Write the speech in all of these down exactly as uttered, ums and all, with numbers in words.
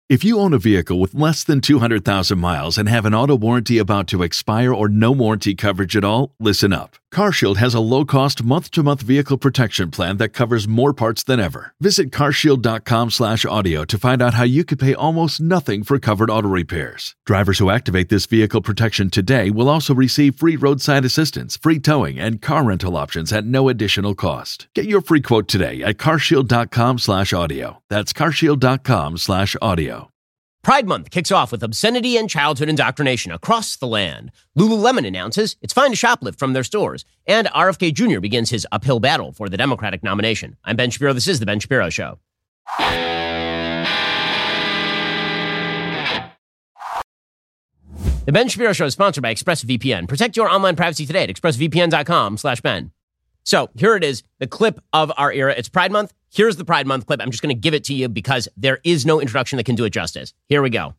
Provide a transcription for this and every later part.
If you own a vehicle with less than two hundred thousand miles and have an auto warranty about to expire or no warranty coverage at all, listen up. CarShield has a low-cost month-to-month vehicle protection plan that covers more parts than ever. Visit carshield.com slash audio to find out how you could pay almost nothing for covered auto repairs. Drivers who activate this vehicle protection today will also receive free roadside assistance, free towing, and car rental options at no additional cost. Get your free quote today at carshield.com slash audio. That's carshield.com slash audio. Pride Month kicks off with obscenity and childhood indoctrination across the land. Lululemon announces it's fine to shoplift from their stores. And R F K Junior begins his uphill battle for the Democratic nomination. I'm Ben Shapiro. This is The Ben Shapiro Show. The Ben Shapiro Show is sponsored by ExpressVPN. Protect your online privacy today at expressvpn.com slash Ben. So here it is, the clip of our era. It's Pride Month. Here's the Pride Month clip. I'm just going to give it to you because there is no introduction that can do it justice. Here we go.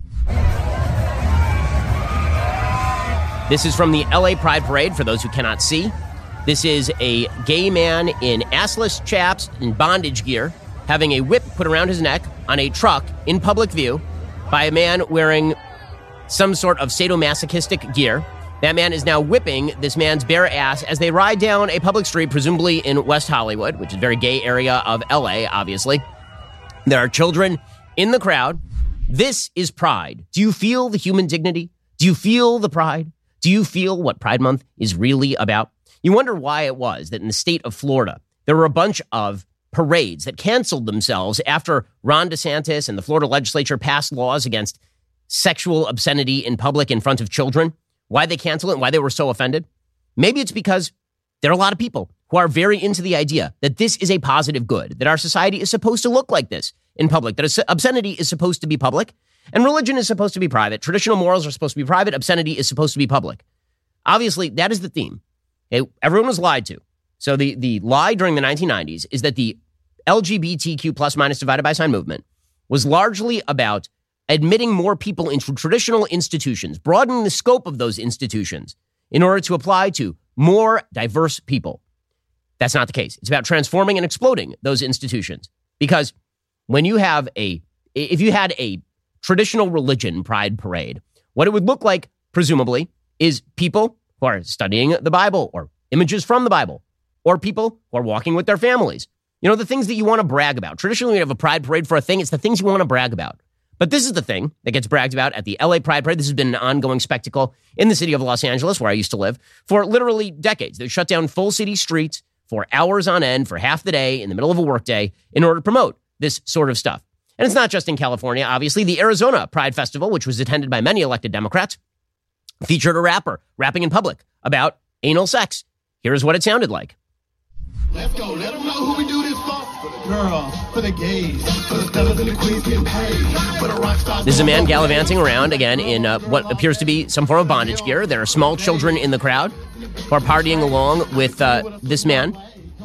This is from the L A Pride Parade, for those who cannot see. This is a gay man in assless chaps and bondage gear having a whip put around his neck on a truck in public view by a man wearing some sort of sadomasochistic gear. That man is now whipping this man's bare ass as they ride down a public street, presumably in West Hollywood, which is a very gay area of L A, obviously. There are children in the crowd. This is Pride. Do you feel the human dignity? Do you feel the pride? Do you feel what Pride Month is really about? You wonder why it was that in the state of Florida, there were a bunch of parades that canceled themselves after Ron DeSantis and the Florida legislature passed laws against sexual obscenity in public in front of children. Why they cancel it and why they were so offended? Maybe it's because there are a lot of people who are very into the idea that this is a positive good, that our society is supposed to look like this in public, that obscenity is supposed to be public, and religion is supposed to be private. Traditional morals are supposed to be private. Obscenity is supposed to be public. Obviously, that is the theme. Okay, everyone was lied to. So the, the lie during the nineteen nineties is that the L G B T Q plus minus divided by sign movement was largely about admitting more people into traditional institutions, broadening the scope of those institutions in order to apply to more diverse people. That's not the case. It's about transforming and exploding those institutions. Because when you have a, if you had a traditional religion pride parade, what it would look like, presumably, is people who are studying the Bible or images from the Bible, or people who are walking with their families. You know, the things that you want to brag about. Traditionally, when you have a pride parade for a thing, it's the things you want to brag about. But this is the thing that gets bragged about at the L A Pride Parade. This has been an ongoing spectacle in the city of Los Angeles, where I used to live, for literally decades. They shut down full city streets for hours on end for half the day in the middle of a workday in order to promote this sort of stuff. And it's not just in California, obviously. The Arizona Pride Festival, which was attended by many elected Democrats, featured a rapper rapping in public about anal sex. Here's what it sounded like. Let's go. Let them know who we do this for. For the girls, for the gays, for the fellas and the queens getting paid, for the rock stars. This is a man gallivanting around, again, in uh, what appears to be some form of bondage gear. There are small children in the crowd who are partying along with uh, this man.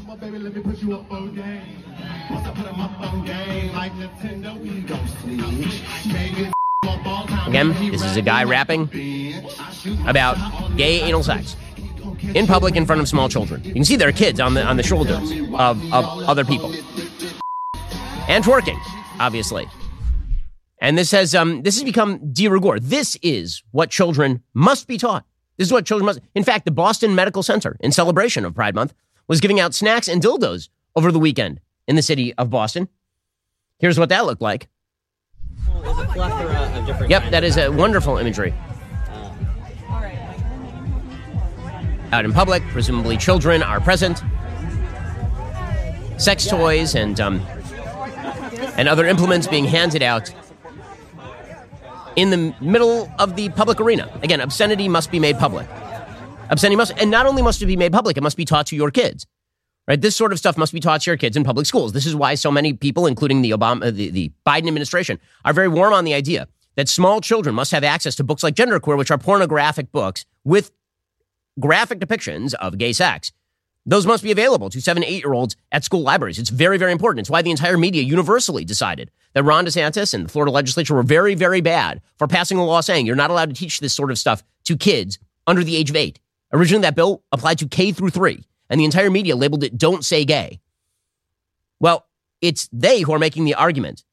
Again, this is a guy rapping about gay anal sex in public in front of small children. You can see there are kids on the on the shoulders of, of other people. And twerking, obviously. And this has um this has become de rigueur. This is what children must be taught. This is what children must. In fact, the Boston Medical Center, in celebration of Pride Month, was giving out snacks and dildos over the weekend in the city of Boston. Here's what that looked like. Well, there's a plethora of different Yep, that is a wonderful imagery. Out in public, presumably children are present. Sex toys and um, and other implements being handed out in the middle of the public arena. Again, obscenity must be made public. Obscenity must, and not only must it be made public, it must be taught to your kids. Right? This sort of stuff must be taught to your kids in public schools. This is why so many people, including the Obama, the, the Biden administration, are very warm on the idea that small children must have access to books like Genderqueer, which are pornographic books with graphic depictions of gay sex. Those must be available to seven, eight-year-olds at school libraries. It's very, very important. It's why the entire media universally decided that Ron DeSantis and the Florida legislature were very, very bad for passing a law saying you're not allowed to teach this sort of stuff to kids under the age of eight. Originally, that bill applied to K through three, and the entire media labeled it "Don't Say Gay." Well, it's they who are making the argument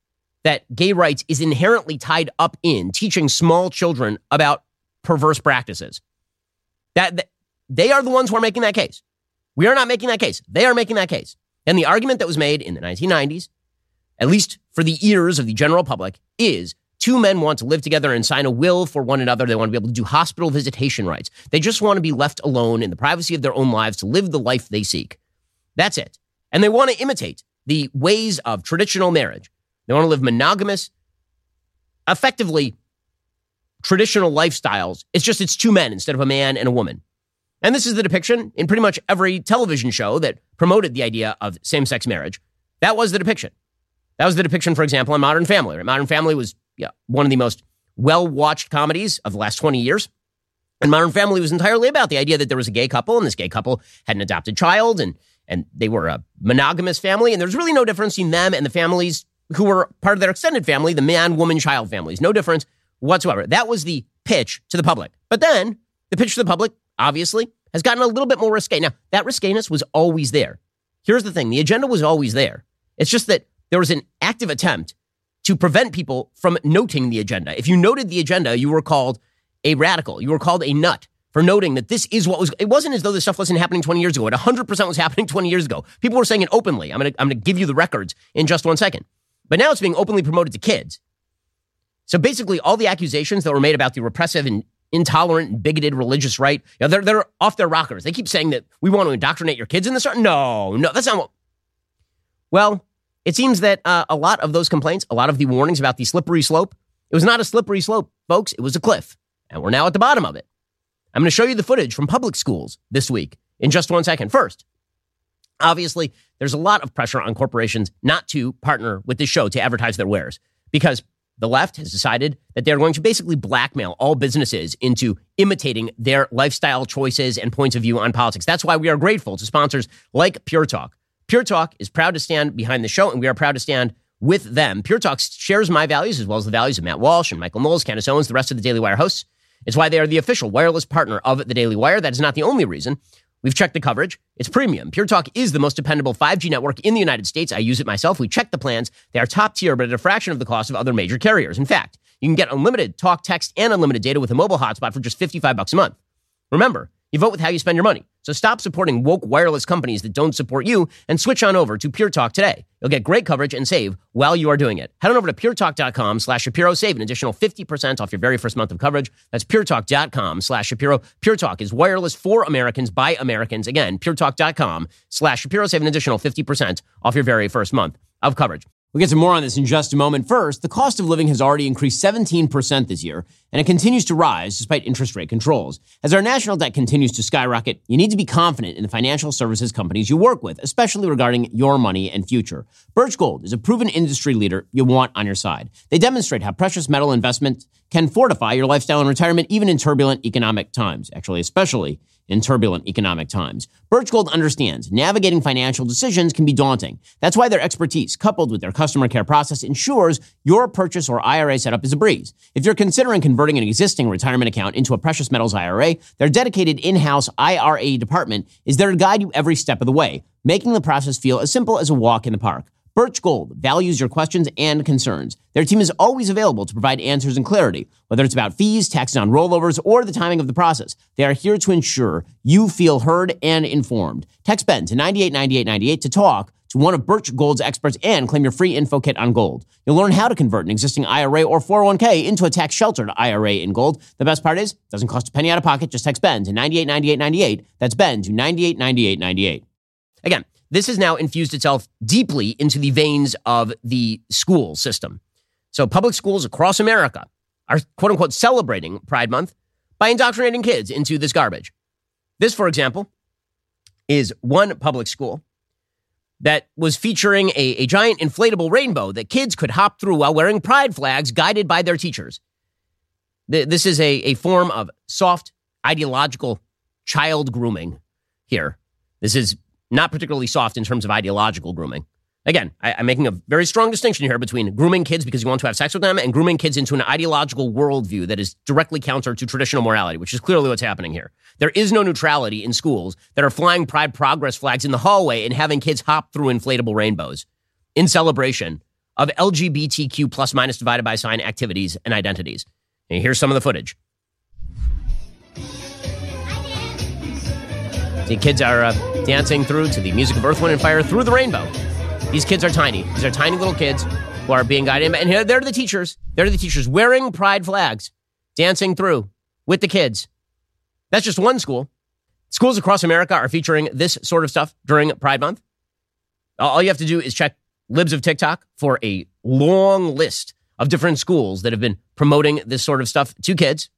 that gay rights is inherently tied up in teaching small children about perverse practices. That, that they are the ones who are making that case. We are not making that case. They are making that case. And the argument that was made in the nineteen nineties, at least for the ears of the general public, is two men want to live together and sign a will for one another. They want to be able to do hospital visitation rights. They just want to be left alone in the privacy of their own lives to live the life they seek. That's it. And they want to imitate the ways of traditional marriage. They want to live monogamous, effectively traditional lifestyles. It's just it's two men instead of a man and a woman. And this is the depiction in pretty much every television show that promoted the idea of same-sex marriage. That was the depiction. That was the depiction, for example, on Modern Family. Right? Modern Family was yeah, one of the most well-watched comedies of the last twenty years. And Modern Family was entirely about the idea that there was a gay couple, and this gay couple had an adopted child, and, and they were a monogamous family, and there's really no difference in them and the families who were part of their extended family, the man, woman, child families. No difference whatsoever. That was the pitch to the public. But then the pitch to the public, obviously, has gotten a little bit more risque. Now, that risqueness was always there. Here's the thing. The agenda was always there. It's just that there was an active attempt to prevent people from noting the agenda. If you noted the agenda, you were called a radical. You were called a nut for noting that this is what was, it wasn't as though this stuff wasn't happening twenty years ago. It one hundred percent was happening twenty years ago. People were saying it openly. I'm going to I'm going to give you the records in just one second. But now it's being openly promoted to kids. So basically, all the accusations that were made about the repressive and intolerant and bigoted religious right, you know, they're, they're off their rockers. They keep saying that we want to indoctrinate your kids in this. No, no, that's not what. Well, it seems that uh, a lot of those complaints, a lot of the warnings about the slippery slope, it was not a slippery slope, folks. It was a cliff. And we're now at the bottom of it. I'm going to show you the footage from public schools this week in just one second. First, obviously, there's a lot of pressure on corporations not to partner with this show to advertise their wares because the left has decided that they're going to basically blackmail all businesses into imitating their lifestyle choices and points of view on politics. That's why we are grateful to sponsors like Pure Talk. Pure Talk is proud to stand behind the show, and we are proud to stand with them. Pure Talk shares my values as well as the values of Matt Walsh and Michael Knowles, Candace Owens, the rest of the Daily Wire hosts. It's why they are the official wireless partner of the Daily Wire. That is not the only reason. We've checked the coverage. It's premium. Pure Talk is the most dependable five G network in the United States. I use it myself. We checked the plans. They are top tier, but at a fraction of the cost of other major carriers. In fact, you can get unlimited talk, text, and unlimited data with a mobile hotspot for just fifty-five bucks a month. Remember, you vote with how you spend your money. So stop supporting woke wireless companies that don't support you and switch on over to Pure Talk today. You'll get great coverage and save while you are doing it. Head on over to puretalk.com slash Shapiro. Save an additional fifty percent off your very first month of coverage. That's puretalk.com slash Shapiro. Pure Talk is wireless for Americans by Americans. Again, puretalk.com slash Shapiro. Save an additional fifty percent off your very first month of coverage. We'll get to more on this in just a moment. First, the cost of living has already increased seventeen percent this year, and it continues to rise despite interest rate controls. As our national debt continues to skyrocket, you need to be confident in the financial services companies you work with, especially regarding your money and future. Birch Gold is a proven industry leader you want on your side. They demonstrate how precious metal investment can fortify your lifestyle and retirement even in turbulent economic times, actually, especially in turbulent economic times. Birch Gold understands navigating financial decisions can be daunting. That's why their expertise, coupled with their customer care process, ensures your purchase or I R A setup is a breeze. If you're considering converting an existing retirement account into a precious metals I R A, their dedicated in-house I R A department is there to guide you every step of the way, making the process feel as simple as a walk in the park. Birch Gold values your questions and concerns. Their team is always available to provide answers and clarity, whether it's about fees, taxes on rollovers, or the timing of the process. They are here to ensure you feel heard and informed. Text Ben to ninety-eight ninety-eight ninety-eight to talk to one of Birch Gold's experts and claim your free info kit on gold. You'll learn how to convert an existing I R A or four oh one k into a tax-sheltered I R A in gold. The best part is, it doesn't cost a penny out of pocket. Just text Ben to ninety-eight ninety-eight ninety-eight. That's Ben to ninety-eight ninety-eight ninety-eight. Again, this has now infused itself deeply into the veins of the school system. So public schools across America are, quote unquote, celebrating Pride Month by indoctrinating kids into this garbage. This, for example, is one public school that was featuring a, a giant inflatable rainbow that kids could hop through while wearing pride flags guided by their teachers. This is a, a form of soft, ideological child grooming here. This is not particularly soft in terms of ideological grooming. Again, I, I'm making a very strong distinction here between grooming kids because you want to have sex with them and grooming kids into an ideological worldview that is directly counter to traditional morality, which is clearly what's happening here. There is no neutrality in schools that are flying Pride Progress flags in the hallway and having kids hop through inflatable rainbows in celebration of L G B T Q plus minus divided by sign activities and identities. And here's some of the footage. The kids are uh, dancing through to the music of Earth, Wind, and Fire through the rainbow. These kids are tiny. These are tiny little kids who are being guided. And here, they're the teachers. They're the teachers wearing pride flags, dancing through with the kids. That's just one school. Schools across America are featuring this sort of stuff during Pride Month. All you have to do is check Libs of TikTok for a long list of different schools that have been promoting this sort of stuff to kids.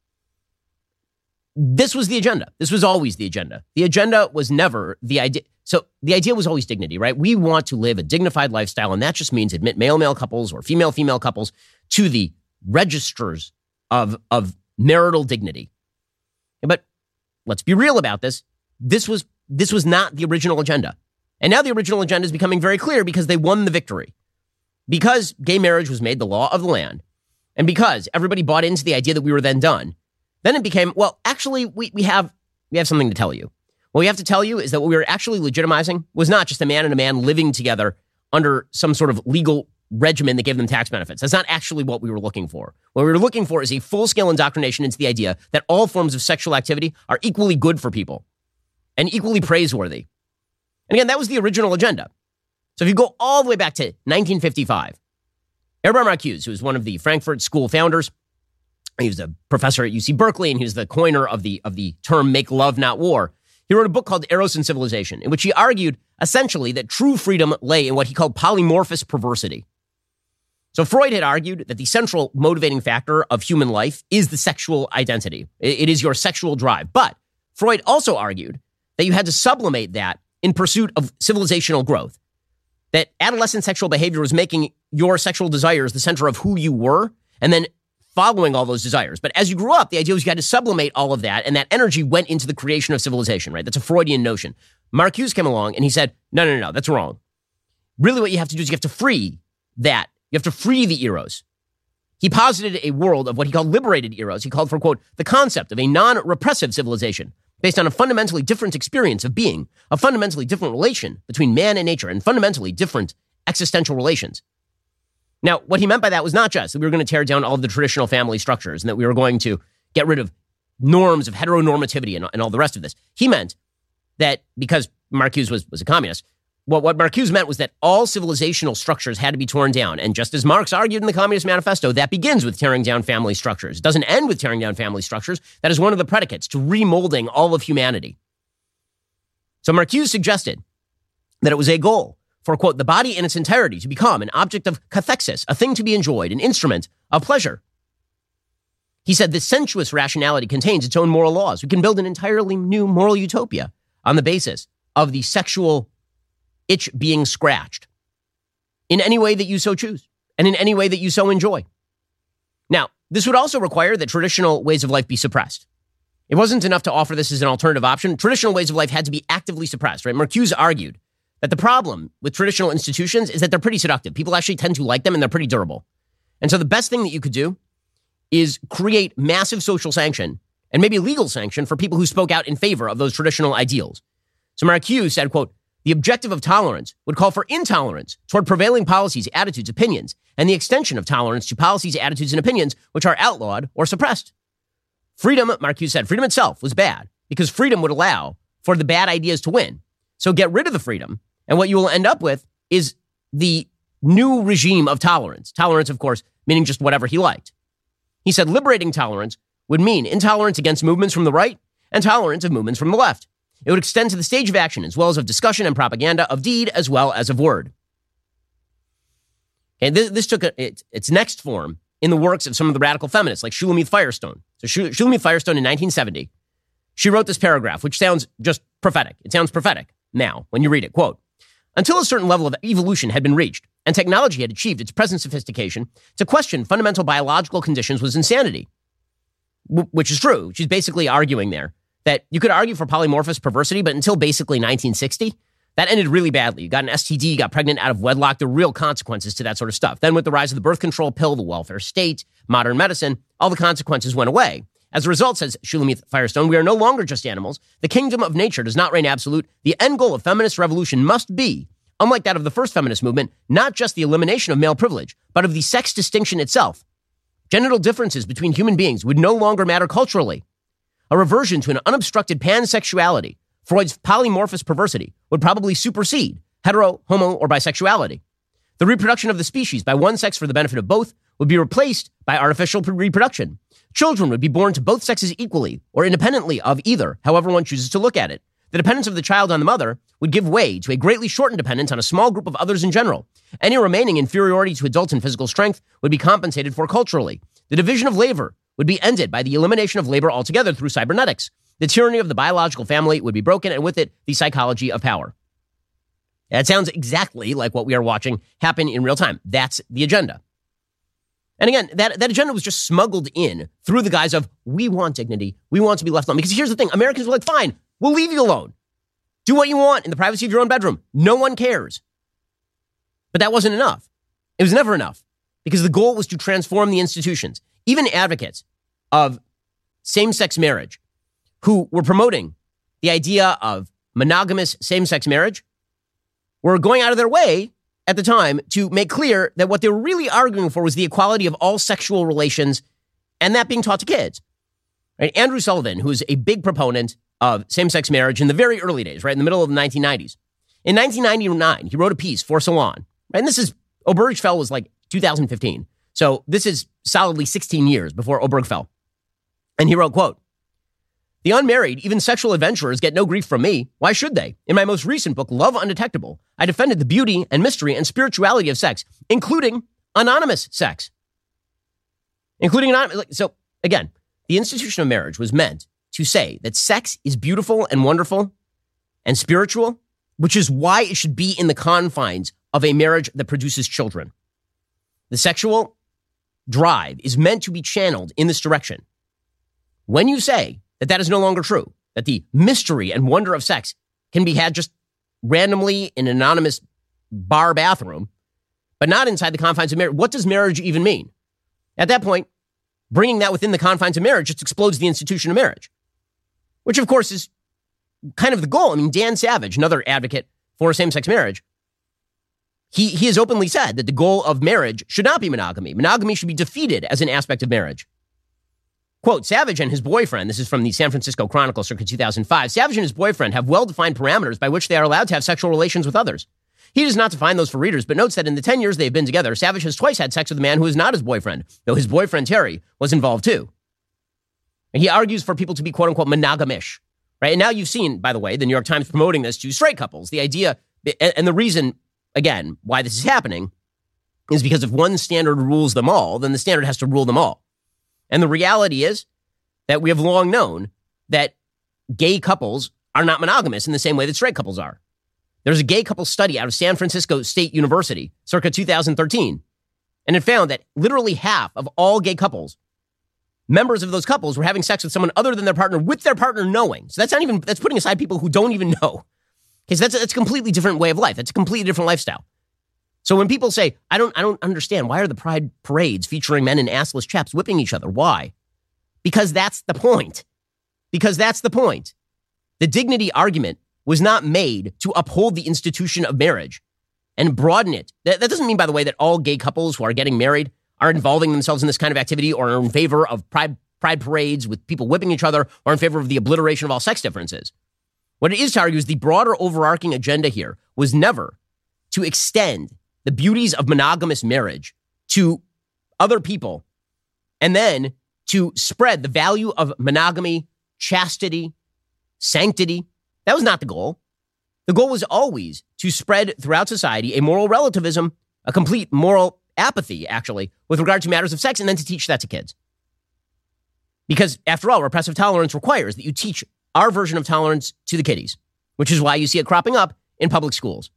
This was the agenda. This was always the agenda. The agenda was never the idea. So the idea was always dignity, right? We want to live a dignified lifestyle, and that just means admit male-male couples or female-female couples to the registers of, of marital dignity. But let's be real about this. This was, this was not the original agenda. And now the original agenda is becoming very clear because they won the victory. Because gay marriage was made the law of the land, and because everybody bought into the idea that we were then done, then it became, well, actually, we, we have we have something to tell you. What we have to tell you is that what we were actually legitimizing was not just a man and a man living together under some sort of legal regimen that gave them tax benefits. That's not actually what we were looking for. What we were looking for is a full-scale indoctrination into the idea that all forms of sexual activity are equally good for people and equally praiseworthy. And again, that was the original agenda. So if you go all the way back to nineteen fifty-five, Herbert Marcuse, who was one of the Frankfurt School founders, he was a professor at U C Berkeley, and he was the coiner of the, of the term make love, not war. He wrote a book called Eros and Civilization, in which he argued essentially that true freedom lay in what he called polymorphous perversity. So Freud had argued that the central motivating factor of human life is the sexual identity. It is your sexual drive. But Freud also argued that you had to sublimate that in pursuit of civilizational growth, that adolescent sexual behavior was making your sexual desires the center of who you were, and then following all those desires. But as you grew up, the idea was you had to sublimate all of that, and that energy went into the creation of civilization, right? That's a Freudian notion. Marcuse came along and he said, no, no, no, that's wrong. Really what you have to do is you have to free that. You have to free the eros. He posited a world of what he called liberated eros. He called for, quote, the concept of a non-repressive civilization based on a fundamentally different experience of being, a fundamentally different relation between man and nature, and fundamentally different existential relations. Now, what he meant by that was not just that we were going to tear down all of the traditional family structures and that we were going to get rid of norms of heteronormativity and, and all the rest of this. He meant that because Marcuse was, was a communist, what, what Marcuse meant was that all civilizational structures had to be torn down. And just as Marx argued in the Communist Manifesto, that begins with tearing down family structures. It doesn't end with tearing down family structures. That is one of the predicates to remolding all of humanity. So Marcuse suggested that it was a goal for, quote, the body in its entirety to become an object of cathexis, a thing to be enjoyed, an instrument of pleasure. He said this sensuous rationality contains its own moral laws. We can build an entirely new moral utopia on the basis of the sexual itch being scratched in any way that you so choose and in any way that you so enjoy. Now, this would also require that traditional ways of life be suppressed. It wasn't enough to offer this as an alternative option. Traditional ways of life had to be actively suppressed, right? Marcuse argued that the problem with traditional institutions is that they're pretty seductive. People actually tend to like them, and they're pretty durable. And so the best thing that you could do is create massive social sanction and maybe legal sanction for people who spoke out in favor of those traditional ideals. So Marcuse said, quote, the objective of tolerance would call for intolerance toward prevailing policies, attitudes, opinions, and the extension of tolerance to policies, attitudes, and opinions which are outlawed or suppressed. Freedom, Marcuse said, freedom itself was bad because freedom would allow for the bad ideas to win. So get rid of the freedom, and what you will end up with is the new regime of tolerance. Tolerance, of course, meaning just whatever he liked. He said liberating tolerance would mean intolerance against movements from the right and tolerance of movements from the left. It would extend to the stage of action as well as of discussion and propaganda, of deed as well as of word. And this, this took a, it, its next form in the works of some of the radical feminists like Shulamith Firestone. So Shulamith Firestone in nineteen seventy, she wrote this paragraph, which sounds just prophetic. It sounds prophetic now when you read it. Quote, until a certain level of evolution had been reached and technology had achieved its present sophistication, to question fundamental biological conditions was insanity. W- which is true. She's basically arguing there that you could argue for polymorphous perversity, but until basically nineteen sixty, that ended really badly. You got an S T D, you got pregnant out of wedlock. There were real consequences to that sort of stuff. Then with the rise of the birth control pill, the welfare state, modern medicine, all the consequences went away. As a result, says Shulamith Firestone, we are no longer just animals. The kingdom of nature does not reign absolute. The end goal of feminist revolution must be unlike that of the first feminist movement, not just the elimination of male privilege, but of the sex distinction itself. Genital differences between human beings would no longer matter culturally. A reversion to an unobstructed pansexuality, Freud's polymorphous perversity, would probably supersede hetero, homo, or bisexuality. The reproduction of the species by one sex for the benefit of both would be replaced by artificial reproduction. Children would be born to both sexes equally or independently of either, however one chooses to look at it. The dependence of the child on the mother would give way to a greatly shortened dependence on a small group of others in general. Any remaining inferiority to adults in physical strength would be compensated for culturally. The division of labor would be ended by the elimination of labor altogether through cybernetics. The tyranny of the biological family would be broken, and with it, the psychology of power. That sounds exactly like what we are watching happen in real time. That's the agenda. And again, that, that agenda was just smuggled in through the guise of, we want dignity, we want to be left alone. Because here's the thing, Americans were like, fine, we'll leave you alone. Do what you want in the privacy of your own bedroom. No one cares. But that wasn't enough. It was never enough. Because the goal was to transform the institutions. Even advocates of same-sex marriage who were promoting the idea of monogamous same-sex marriage were going out of their way at the time to make clear that what they were really arguing for was the equality of all sexual relations, and that being taught to kids. Right? Andrew Sullivan, who is a big proponent of same-sex marriage in the very early days, right in the middle of the nineteen nineties. In nineteen ninety-nine, he wrote a piece for Salon. Right? And this is, Obergefell was like two thousand fifteen. So this is solidly sixteen years before Obergefell. And he wrote, quote, "The unmarried, even sexual adventurers get no grief from me. Why should they? In my most recent book, Love Undetectable, I defended the beauty and mystery and spirituality of sex, including anonymous sex. Including anonymous. So again, the institution of marriage was meant to say that sex is beautiful and wonderful and spiritual, which is why it should be in the confines of a marriage that produces children. The sexual drive is meant to be channeled in this direction. When you say that that is no longer true, that the mystery and wonder of sex can be had just randomly in an anonymous bar bathroom, but not inside the confines of marriage, what does marriage even mean? At that point, bringing that within the confines of marriage just explodes the institution of marriage, which of course is kind of the goal. I mean, Dan Savage, another advocate for same-sex marriage, he, he has openly said that the goal of marriage should not be monogamy. Monogamy should be defeated as an aspect of marriage. Quote, Savage and his boyfriend, this is from the San Francisco Chronicle circa two thousand five, Savage and his boyfriend have well-defined parameters by which they are allowed to have sexual relations with others. He does not define those for readers, but notes that in the ten years they have been together, Savage has twice had sex with a man who is not his boyfriend, though his boyfriend, Terry, was involved too. And he argues for people to be, quote-unquote, monogamish. Right? And now you've seen, by the way, the New York Times promoting this to straight couples. The idea, and the reason, again, why this is happening is because if one standard rules them all, then the standard has to rule them all. And the reality is that we have long known that gay couples are not monogamous in the same way that straight couples are. There's a gay couple study out of San Francisco State University, circa two thousand thirteen, and it found that literally half of all gay couples, members of those couples, were having sex with someone other than their partner, with their partner knowing. So that's not even, that's putting aside people who don't even know. Because that's, that's a completely different way of life. That's a completely different lifestyle. So when people say, I don't I don't understand, why are the pride parades featuring men in assless chaps whipping each other? Why? Because that's the point. Because that's the point. The dignity argument was not made to uphold the institution of marriage and broaden it. That, that doesn't mean, by the way, that all gay couples who are getting married are involving themselves in this kind of activity or are in favor of pride, pride parades with people whipping each other or in favor of the obliteration of all sex differences. What it is to argue is the broader overarching agenda here was never to extend the beauties of monogamous marriage to other people and then to spread the value of monogamy, chastity, sanctity. That was not the goal. The goal was always to spread throughout society a moral relativism, a complete moral apathy, actually, with regard to matters of sex, and then to teach that to kids. Because, after all, repressive tolerance requires that you teach our version of tolerance to the kiddies, which is why you see it cropping up in public schools.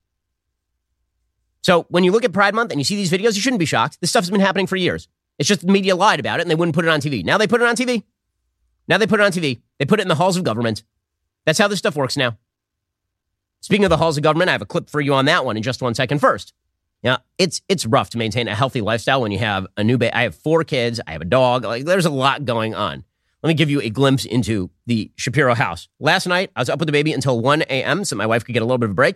So when you look at Pride Month and you see these videos, you shouldn't be shocked. This stuff's been happening for years. It's just the media lied about it and they wouldn't put it on T V. Now they put it on T V. Now they put it on T V. They put it in the halls of government. That's how this stuff works now. Speaking of the halls of government, I have a clip for you on that one in just one second. First, yeah, it's it's rough to maintain a healthy lifestyle when you have a new baby. I have four kids. I have a dog. Like, there's a lot going on. Let me give you a glimpse into the Shapiro house. Last night, I was up with the baby until one a.m. so my wife could get a little bit of a break.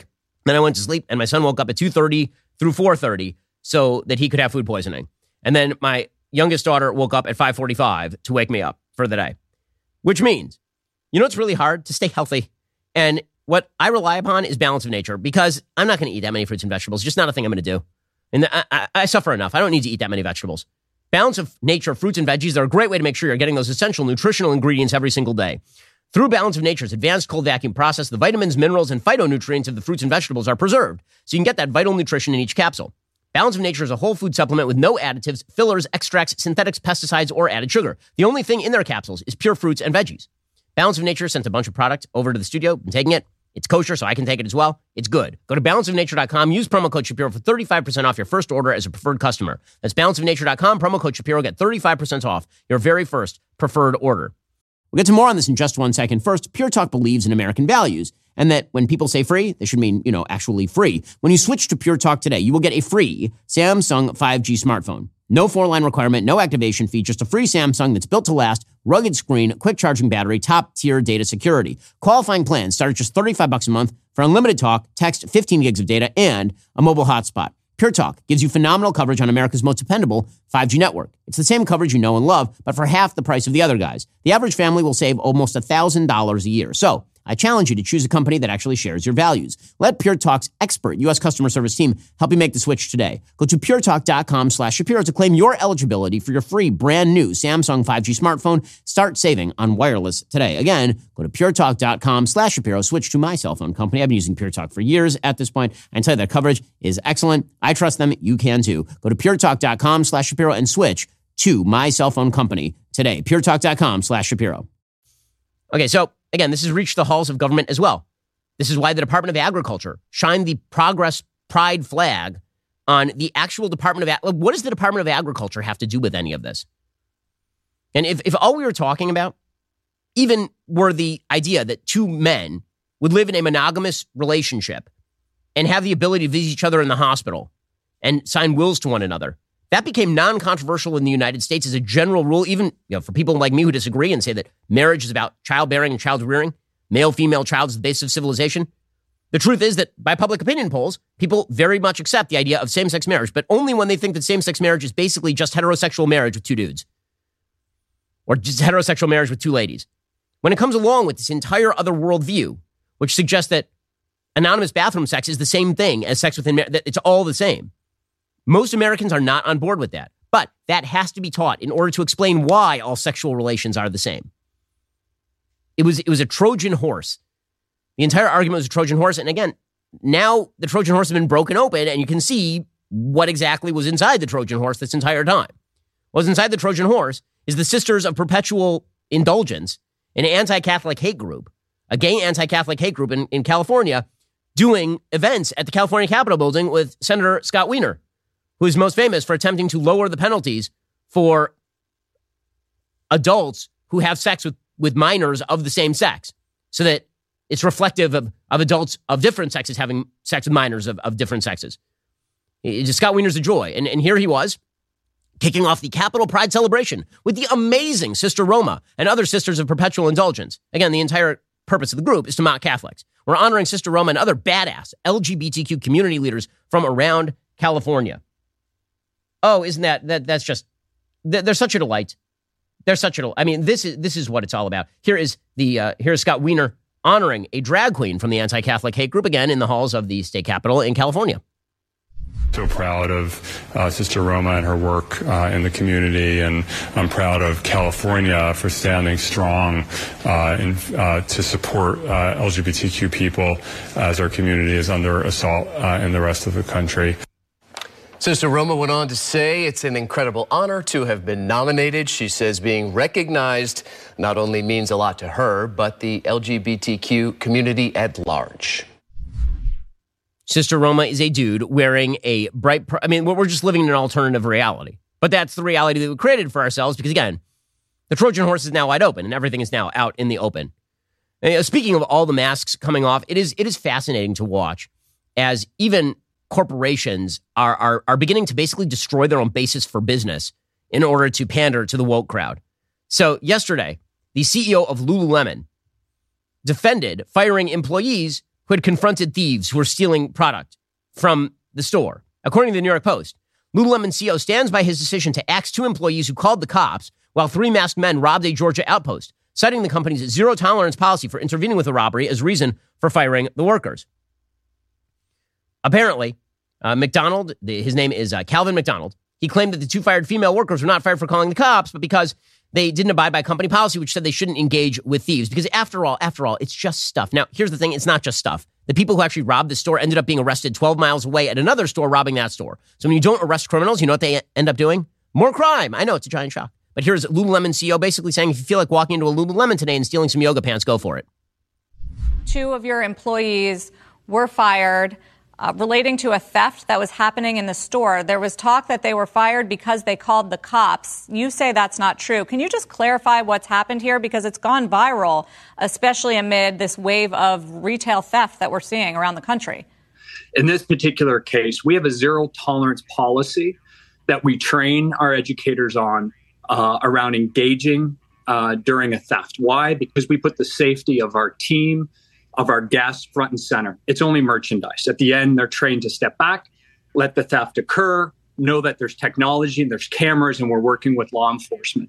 Then I went to sleep, and my son woke up at two thirty through four thirty so that he could have food poisoning. And then my youngest daughter woke up at five forty-five to wake me up for the day, which means, you know, it's really hard to stay healthy. And what I rely upon is balance of nature, because I'm not going to eat that many fruits and vegetables. Just not a thing I'm going to do. And I, I, I suffer enough. I don't need to eat that many vegetables. Balance of nature, fruits and veggies are a great way to make sure you're getting those essential nutritional ingredients every single day. Through Balance of Nature's advanced cold vacuum process, the vitamins, minerals, and phytonutrients of the fruits and vegetables are preserved, so you can get that vital nutrition in each capsule. Balance of Nature is a whole food supplement with no additives, fillers, extracts, synthetics, pesticides, or added sugar. The only thing in their capsules is pure fruits and veggies. Balance of Nature sent a bunch of product over to the studio. I'm taking it. It's kosher, so I can take it as well. It's good. Go to balance of nature dot com. Use promo code Shapiro for thirty-five percent off your first order as a preferred customer. That's balance of nature dot com. Promo code Shapiro. Get thirty-five percent off your very first preferred order. We'll get to more on this in just one second. First, Pure Talk believes in American values, and that when people say free, they should mean, you know, actually free. When you switch to Pure Talk today, you will get a free Samsung five G smartphone. No four-line requirement, no activation fee, just a free Samsung that's built to last, rugged screen, quick charging battery, top-tier data security. Qualifying plans start at just thirty-five bucks a month for unlimited talk, text, fifteen gigs of data, and a mobile hotspot. Pure Talk gives you phenomenal coverage on America's most dependable five G network. It's the same coverage you know and love, but for half the price of the other guys. The average family will save almost one thousand dollars a year. So I challenge you to choose a company that actually shares your values. Let Pure Talk's expert U S customer service team help you make the switch today. Go to puretalk.com slash Shapiro to claim your eligibility for your free brand new Samsung five G smartphone. Start saving on wireless today. Again, go to puretalk.com slash Shapiro. Switch to my cell phone company. I've been using Pure Talk for years at this point. I can tell you that coverage is excellent. I trust them. You can too. Go to puretalk.com slash Shapiro and switch to my cell phone company today. puretalk.com slash Shapiro. Okay, so again, this has reached the halls of government as well. This is why the Department of Agriculture shined the Progress Pride flag on the actual Department of Ag- What does the Department of Agriculture have to do with any of this? And if, if all we were talking about even were the idea that two men would live in a monogamous relationship and have the ability to visit each other in the hospital and sign wills to one another, that became non-controversial in the United States as a general rule, even you know, for people like me who disagree and say that marriage is about childbearing and child rearing, male-female child is the basis of civilization. The truth is that by public opinion polls, people very much accept the idea of same-sex marriage, but only when they think that same-sex marriage is basically just heterosexual marriage with two dudes or just heterosexual marriage with two ladies. When it comes along with this entire other worldview, which suggests that anonymous bathroom sex is the same thing as sex within marriage, that it's all the same. Most Americans are not on board with that, but that has to be taught in order to explain why all sexual relations are the same. It was, it was a Trojan horse. The entire argument was a Trojan horse. And again, now the Trojan horse has been broken open and you can see what exactly was inside the Trojan horse this entire time. What was inside the Trojan horse is the Sisters of Perpetual Indulgence, an anti-Catholic hate group, a gay anti-Catholic hate group in, in California, doing events at the California Capitol building with Senator Scott Wiener, who is most famous for attempting to lower the penalties for adults who have sex with, with minors of the same sex, so that it's reflective of, of adults of different sexes having sex with minors of, of different sexes. It, Scott Wiener's a joy. And, and here he was, kicking off the Capitol Pride celebration with the amazing Sister Roma and other Sisters of Perpetual Indulgence. Again, the entire purpose of the group is to mock Catholics. We're honoring Sister Roma and other badass L G B T Q community leaders from around California. Oh, isn't that, that that's just, they're such a delight. They're such a delight. I mean, this is this is what it's all about. Here is the, uh, here's Scott Wiener honoring a drag queen from the anti-Catholic hate group, again, in the halls of the state capitol in California. So proud of uh, Sister Roma and her work uh, in the community, and I'm proud of California for standing strong uh, in, uh, to support uh, L G B T Q people as our community is under assault uh, in the rest of the country. Sister Roma went on to say it's an incredible honor to have been nominated. She says being recognized not only means a lot to her, but the L G B T Q community at large. Sister Roma is a dude wearing a bright, I mean, we're just living in an alternative reality. But that's the reality that we created for ourselves because, again, the Trojan horse is now wide open and everything is now out in the open. And, uh, speaking of all the masks coming off, it is it is fascinating to watch as even corporations are, are, are beginning to basically destroy their own basis for business in order to pander to the woke crowd. So yesterday, the C E O of Lululemon defended firing employees who had confronted thieves who were stealing product from the store. According to the New York Post, Lululemon C E O stands by his decision to axe two employees who called the cops while three masked men robbed a Georgia outpost, citing the company's zero-tolerance policy for intervening with the robbery as reason for firing the workers. Apparently, uh, McDonald, the, his name is uh, Calvin McDonald, he claimed that the two fired female workers were not fired for calling the cops, but because they didn't abide by company policy, which said they shouldn't engage with thieves. Because after all, after all, it's just stuff. Now, here's the thing. It's not just stuff. The people who actually robbed the store ended up being arrested twelve miles away at another store robbing that store. So when you don't arrest criminals, you know what they end up doing? More crime. I know, it's a giant shock. But here's Lululemon C E O basically saying, if you feel like walking into a Lululemon today and stealing some yoga pants, go for it. Two of your employees were fired uh, relating to a theft that was happening in the store. There was talk that they were fired because they called the cops. You say that's not true. Can you just clarify what's happened here? Because it's gone viral, especially amid this wave of retail theft that we're seeing around the country. In this particular case, we have a zero tolerance policy that we train our educators on uh, around engaging uh, during a theft. Why? Because we put the safety of our team, of our guests front and center. It's only merchandise. At the end, they're trained to step back, let the theft occur, know that there's technology and there's cameras, and we're working with law enforcement.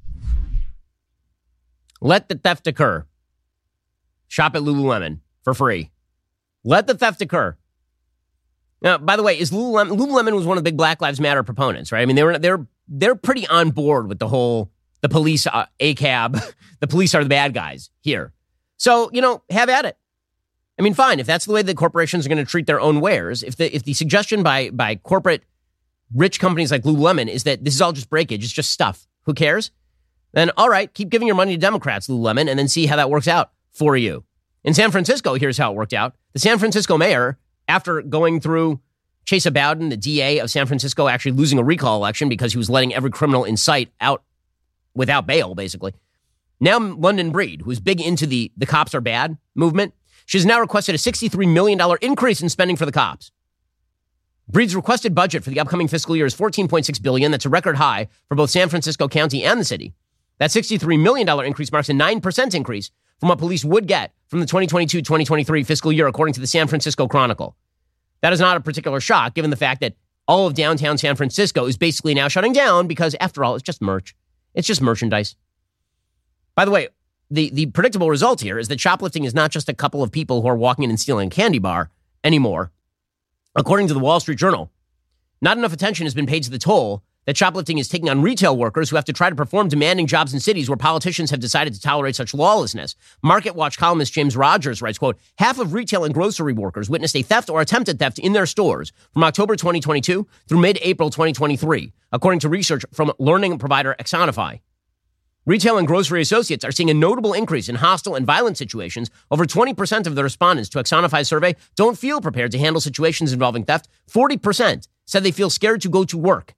Let the theft occur. Shop at Lululemon for free. Let the theft occur. Now, by the way, is Lululemon, Lululemon was one of the big Black Lives Matter proponents, right? I mean, they were they're they're pretty on board with the whole the police uh, A C A B, the police are the bad guys here. So, you know, have at it. I mean, fine, if that's the way that corporations are going to treat their own wares, if the if the suggestion by by corporate rich companies like Lululemon is that this is all just breakage, it's just stuff, who cares? Then, all right, keep giving your money to Democrats, Lululemon, and then see how that works out for you. In San Francisco, here's how it worked out. The San Francisco mayor, after going through Chesa Bowden, the D A of San Francisco, actually losing a recall election because he was letting every criminal in sight out without bail, basically. Now London Breed, who's big into the the cops are bad movement, she's now requested a sixty-three million dollars increase in spending for the cops. Breed's requested budget for the upcoming fiscal year is fourteen point six billion dollars. That's a record high for both San Francisco County and the city. That sixty-three million dollars increase marks a nine percent increase from what police would get from the twenty twenty-two twenty twenty-three fiscal year, according to the San Francisco Chronicle. That is not a particular shock, given the fact that all of downtown San Francisco is basically now shutting down because, after all, it's just merch. It's just merchandise. By the way, the, the predictable result here is that shoplifting is not just a couple of people who are walking in and stealing a candy bar anymore. According to the Wall Street Journal, not enough attention has been paid to the toll that shoplifting is taking on retail workers who have to try to perform demanding jobs in cities where politicians have decided to tolerate such lawlessness. Market Watch columnist James Rogers writes, quote, half of retail and grocery workers witnessed a theft or attempted theft in their stores from October twenty twenty-two through mid-April twenty twenty-three, according to research from learning provider Axonify. Retail and grocery associates are seeing a notable increase in hostile and violent situations. Over twenty percent of the respondents to Axonify's survey don't feel prepared to handle situations involving theft. forty percent said they feel scared to go to work.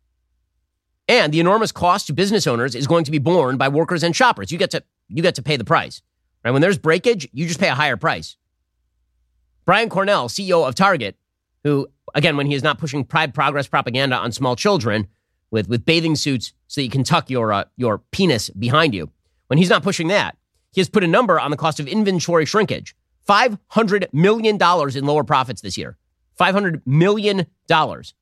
And the enormous cost to business owners is going to be borne by workers and shoppers. You get to you get to pay the price. Right? When there's breakage, you just pay a higher price. Brian Cornell, C E O of Target, who, again, when he is not pushing Pride Progress propaganda on small children with, with bathing suits so that you can tuck your uh, your penis behind you, when he's not pushing that, he has put a number on the cost of inventory shrinkage. five hundred million dollars in lower profits this year. five hundred million dollars.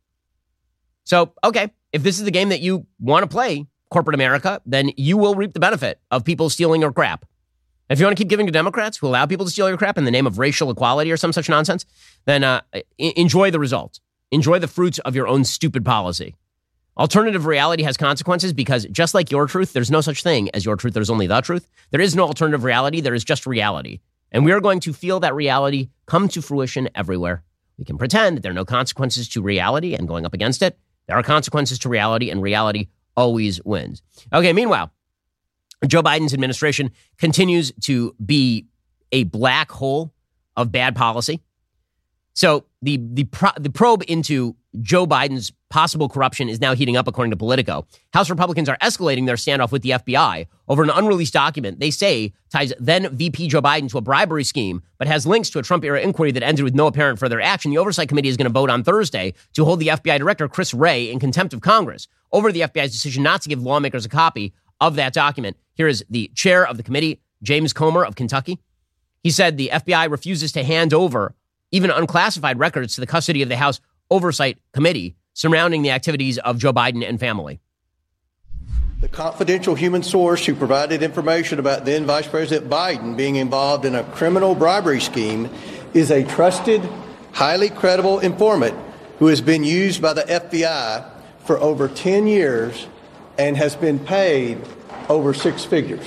So, okay, if this is the game that you want to play, corporate America, then you will reap the benefit of people stealing your crap. And if you want to keep giving to Democrats who allow people to steal your crap in the name of racial equality or some such nonsense, then uh, enjoy the results. Enjoy the fruits of your own stupid policy. Alternative reality has consequences because just like your truth, there's no such thing as your truth. There's only the truth. There is no alternative reality. There is just reality. And we are going to feel that reality come to fruition everywhere. We can pretend that there are no consequences to reality and going up against it. There are consequences to reality, and reality always wins. Okay, meanwhile, Joe Biden's administration continues to be a black hole of bad policy. So the the, pro, the probe into Joe Biden's possible corruption is now heating up, according to Politico. House Republicans are escalating their standoff with the F B I over an unreleased document they say ties then V P Joe Biden to a bribery scheme, but has links to a Trump-era inquiry that ended with no apparent further action. The Oversight Committee is going to vote on Thursday to hold the F B I director, Chris Wray, in contempt of Congress over the F B I's decision not to give lawmakers a copy of that document. Here is the chair of the committee, James Comer of Kentucky. He said the F B I refuses to hand over even unclassified records to the custody of the House Oversight Committee surrounding the activities of Joe Biden and family. The confidential human source who provided information about then Vice President Biden being involved in a criminal bribery scheme is a trusted, highly credible informant who has been used by the F B I for over ten years and has been paid over six figures.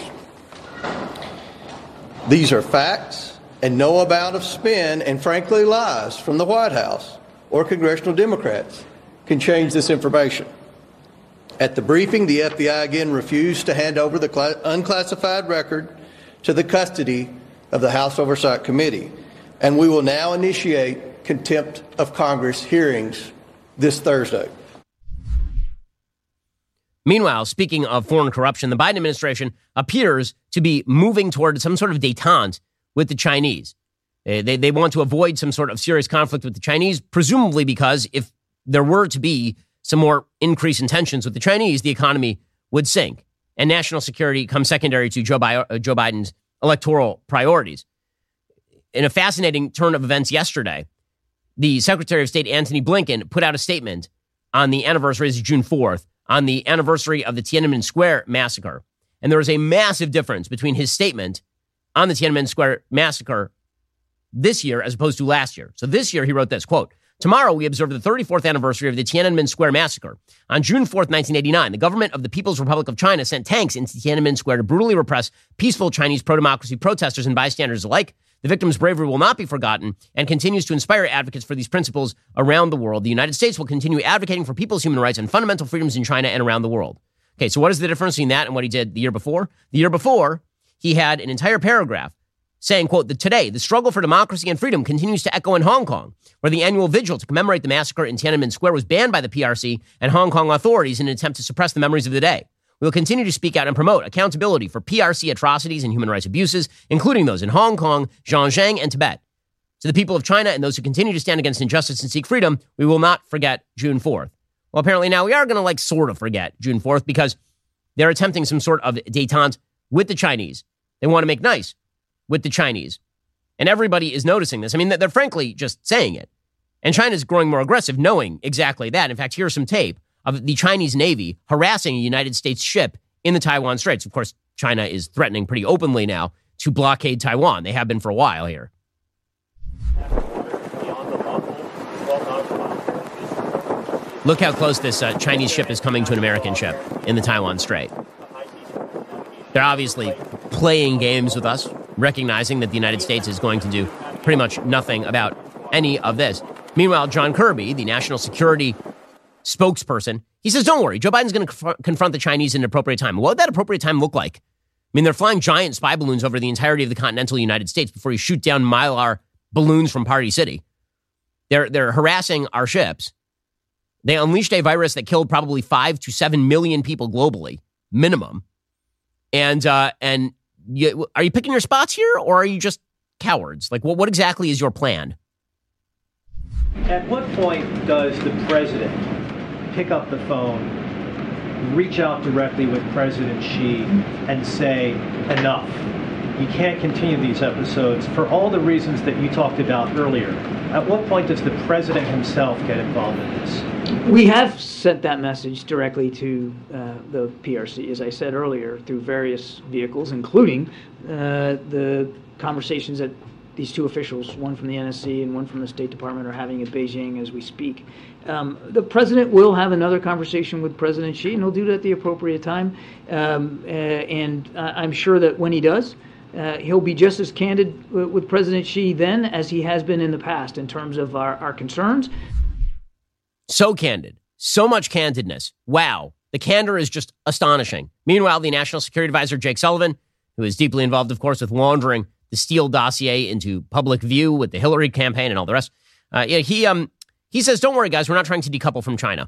These are facts and no amount of spin and, frankly, lies from the White House or congressional Democrats can change this information. At the briefing, the F B I again refused to hand over the cl- unclassified record to the custody of the House Oversight Committee, and we will now initiate contempt of Congress hearings this Thursday. Meanwhile, speaking of foreign corruption, the Biden administration appears to be moving toward some sort of détente with the Chinese. They, they, they want to avoid some sort of serious conflict with the Chinese, presumably because if there were to be some more increase in tensions with the Chinese, the economy would sink. And national security comes secondary to Joe, Bi- uh, Joe Biden's electoral priorities. In a fascinating turn of events yesterday, the Secretary of State, Antony Blinken, put out a statement on the anniversary, this is June fourth, on the anniversary of the Tiananmen Square massacre. And there was a massive difference between his statement on the Tiananmen Square massacre this year as opposed to last year. So this year he wrote this, quote, "Tomorrow we observe the thirty-fourth anniversary of the Tiananmen Square massacre. On June fourth, nineteen eighty-nine, the government of the People's Republic of China sent tanks into Tiananmen Square to brutally repress peaceful Chinese pro-democracy protesters and bystanders alike. The victims' bravery will not be forgotten and continues to inspire advocates for these principles around the world. The United States will continue advocating for people's human rights and fundamental freedoms in China and around the world." Okay, so what is the difference between that and what he did the year before? The year before, he had an entire paragraph saying, quote, "That today, the struggle for democracy and freedom continues to echo in Hong Kong, where the annual vigil to commemorate the massacre in Tiananmen Square was banned by the P R C and Hong Kong authorities in an attempt to suppress the memories of the day. We will continue to speak out and promote accountability for P R C atrocities and human rights abuses, including those in Hong Kong, Xinjiang, and Tibet. To the people of China and those who continue to stand against injustice and seek freedom, we will not forget June fourth. Well, apparently now we are going to like sort of forget June fourth because they're attempting some sort of détente with the Chinese. They want to make nice with the Chinese. And everybody is noticing this. I mean, they're frankly just saying it. And China's growing more aggressive, knowing exactly that. In fact, here's some tape of the Chinese Navy harassing a United States ship in the Taiwan Straits. Of course, China is threatening pretty openly now to blockade Taiwan. They have been for a while here. Look how close this uh, Chinese ship is coming to an American ship in the Taiwan Strait. They're obviously playing games with us, recognizing that the United States is going to do pretty much nothing about any of this. Meanwhile, John Kirby, the national security spokesperson, he says, don't worry, Joe Biden's going to conf- confront the Chinese in an appropriate time. What would that appropriate time look like? I mean, they're flying giant spy balloons over the entirety of the continental United States before you shoot down Mylar balloons from Party City. They're, they're harassing our ships. They unleashed a virus that killed probably five to seven million people globally, minimum. And uh, and you, are you picking your spots here, or are you just cowards? Like, what, what exactly is your plan? At what point does the president pick up the phone, reach out directly with President Xi, and say, enough? You can't continue these episodes for all the reasons that you talked about earlier. At what point does the president himself get involved in this? We have sent that message directly to uh, the P R C, as I said earlier, through various vehicles, including uh, the conversations that these two officials, one from the N S C and one from the State Department, are having in Beijing as we speak. Um, the president will have another conversation with President Xi, and he'll do it at the appropriate time. Um, uh, and uh, I'm sure that when he does, Uh, he'll be just as candid w- with President Xi then as he has been in the past in terms of our, our concerns. So candid. So much candidness. Wow. The candor is just astonishing. Meanwhile, the National Security Advisor, Jake Sullivan, who is deeply involved, of course, with laundering the Steele dossier into public view with the Hillary campaign and all the rest, uh, yeah, he um he says, don't worry, guys, we're not trying to decouple from China.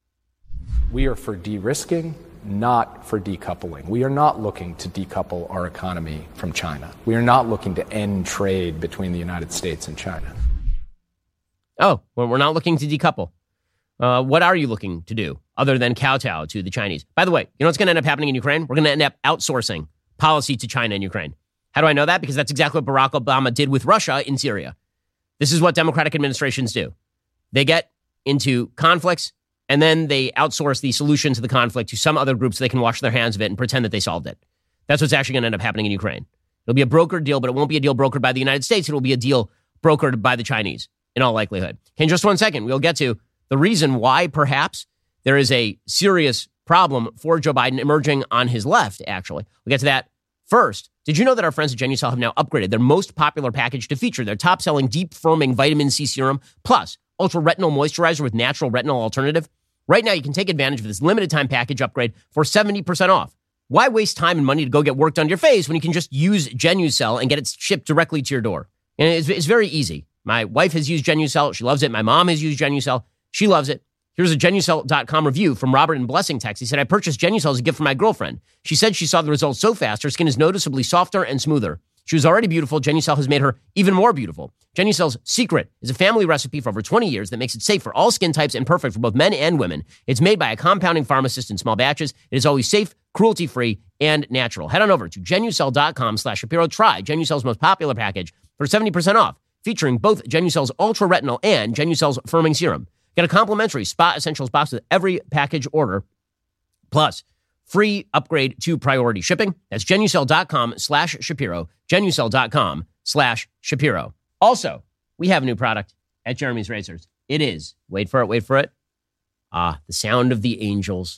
We are for de-risking, not for decoupling. We are not looking to decouple our economy from China. We are not looking to end trade between the United States and China. Oh, well, we're not looking to decouple. Uh, what are you looking to do other than kowtow to the Chinese? By the way, you know what's going to end up happening in Ukraine? We're going to end up outsourcing policy to China and Ukraine. How do I know that? Because that's exactly what Barack Obama did with Russia in Syria. This is what Democratic administrations do. They get into conflicts, and then they outsource the solution to the conflict to some other group so they can wash their hands of it and pretend that they solved it. That's what's actually going to end up happening in Ukraine. It'll be a brokered deal, but it won't be a deal brokered by the United States. It will be a deal brokered by the Chinese, in all likelihood. In just one second, we'll get to the reason why, perhaps, there is a serious problem for Joe Biden emerging on his left, actually. We'll get to that first. Did you know that our friends at Genucel have now upgraded their most popular package to feature their top-selling deep-firming vitamin C serum, plus ultra-retinol moisturizer with natural retinol alternative? Right now, you can take advantage of this limited-time package upgrade for seventy percent off. Why waste time and money to go get work done to your face when you can just use Genucel and get it shipped directly to your door? And it's, it's very easy. My wife has used Genucel. She loves it. My mom has used Genucel. She loves it. Here's a Genucel dot com review from Robert in Blessing, Texas. He said, I purchased Genucel as a gift for my girlfriend. She said she saw the results so fast, her skin is noticeably softer and smoother. She was already beautiful. Genucel has made her even more beautiful. Genucel's secret is a family recipe for over twenty years that makes it safe for all skin types and perfect for both men and women. It's made by a compounding pharmacist in small batches. It is always safe, cruelty-free, and natural. Head on over to Genucel dot com slash Shapiro. Try Genucel's most popular package for seventy percent off, featuring both Genucel's Ultra Retinol and Genucel's Firming Serum. Get a complimentary Spa Essentials box with every package order, plus free upgrade to priority shipping. That's Genucel dot com slash Shapiro, Genucel dot com slash Shapiro. Also, we have a new product at Jeremy's Razors. It is, wait for it, wait for it, ah, the sound of the angels.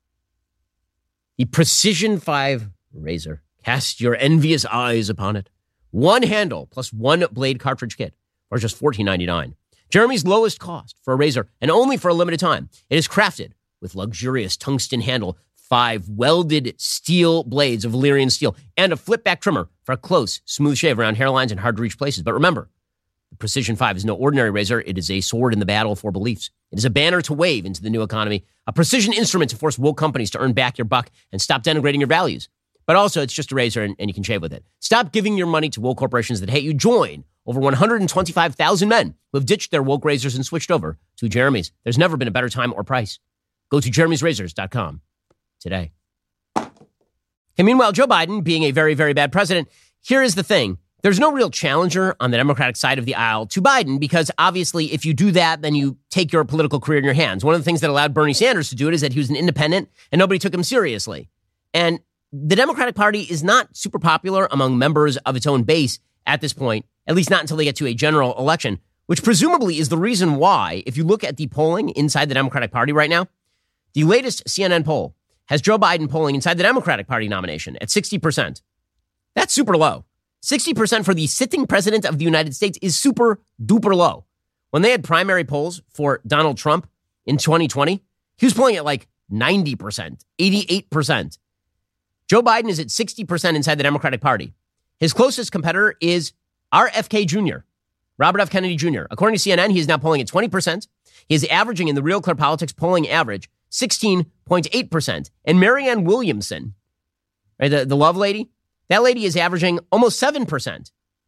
The Precision five razor. Cast your envious eyes upon it. One handle plus one blade cartridge kit for just fourteen ninety-nine. Jeremy's lowest cost for a razor, and only for a limited time. It is crafted with luxurious tungsten handle, five welded steel blades of Valyrian steel, and a flip-back trimmer for a close, smooth shave around hairlines and hard-to-reach places. But remember, the Precision five is no ordinary razor. It is a sword in the battle for beliefs. It is a banner to wave into the new economy, a precision instrument to force woke companies to earn back your buck and stop denigrating your values. But also, it's just a razor, and, and you can shave with it. Stop giving your money to woke corporations that hate you. Join over one hundred twenty-five thousand men who have ditched their woke razors and switched over to Jeremy's. There's never been a better time or price. Go to Jeremy's Razors dot com today. And meanwhile, Joe Biden, being a very, very bad president, here is the thing. There's no real challenger on the Democratic side of the aisle to Biden because obviously if you do that, then you take your political career in your hands. One of the things that allowed Bernie Sanders to do it is that he was an independent and nobody took him seriously. And the Democratic Party is not super popular among members of its own base at this point, at least not until they get to a general election, which presumably is the reason why, if you look at the polling inside the Democratic Party right now, the latest C N N poll has Joe Biden polling inside the Democratic Party nomination at sixty percent. That's super low. sixty percent for the sitting president of the United States is super duper low. When they had primary polls for Donald Trump in twenty twenty, he was polling at like ninety percent, eighty-eight percent. Joe Biden is at sixty percent inside the Democratic Party. His closest competitor is R F K Junior, Robert F. Kennedy Junior According to C N N, he is now polling at twenty percent. He is averaging in the Real Clear Politics polling average sixteen point eight percent. And Marianne Williamson, right, the, the love lady, that lady is averaging almost seven percent.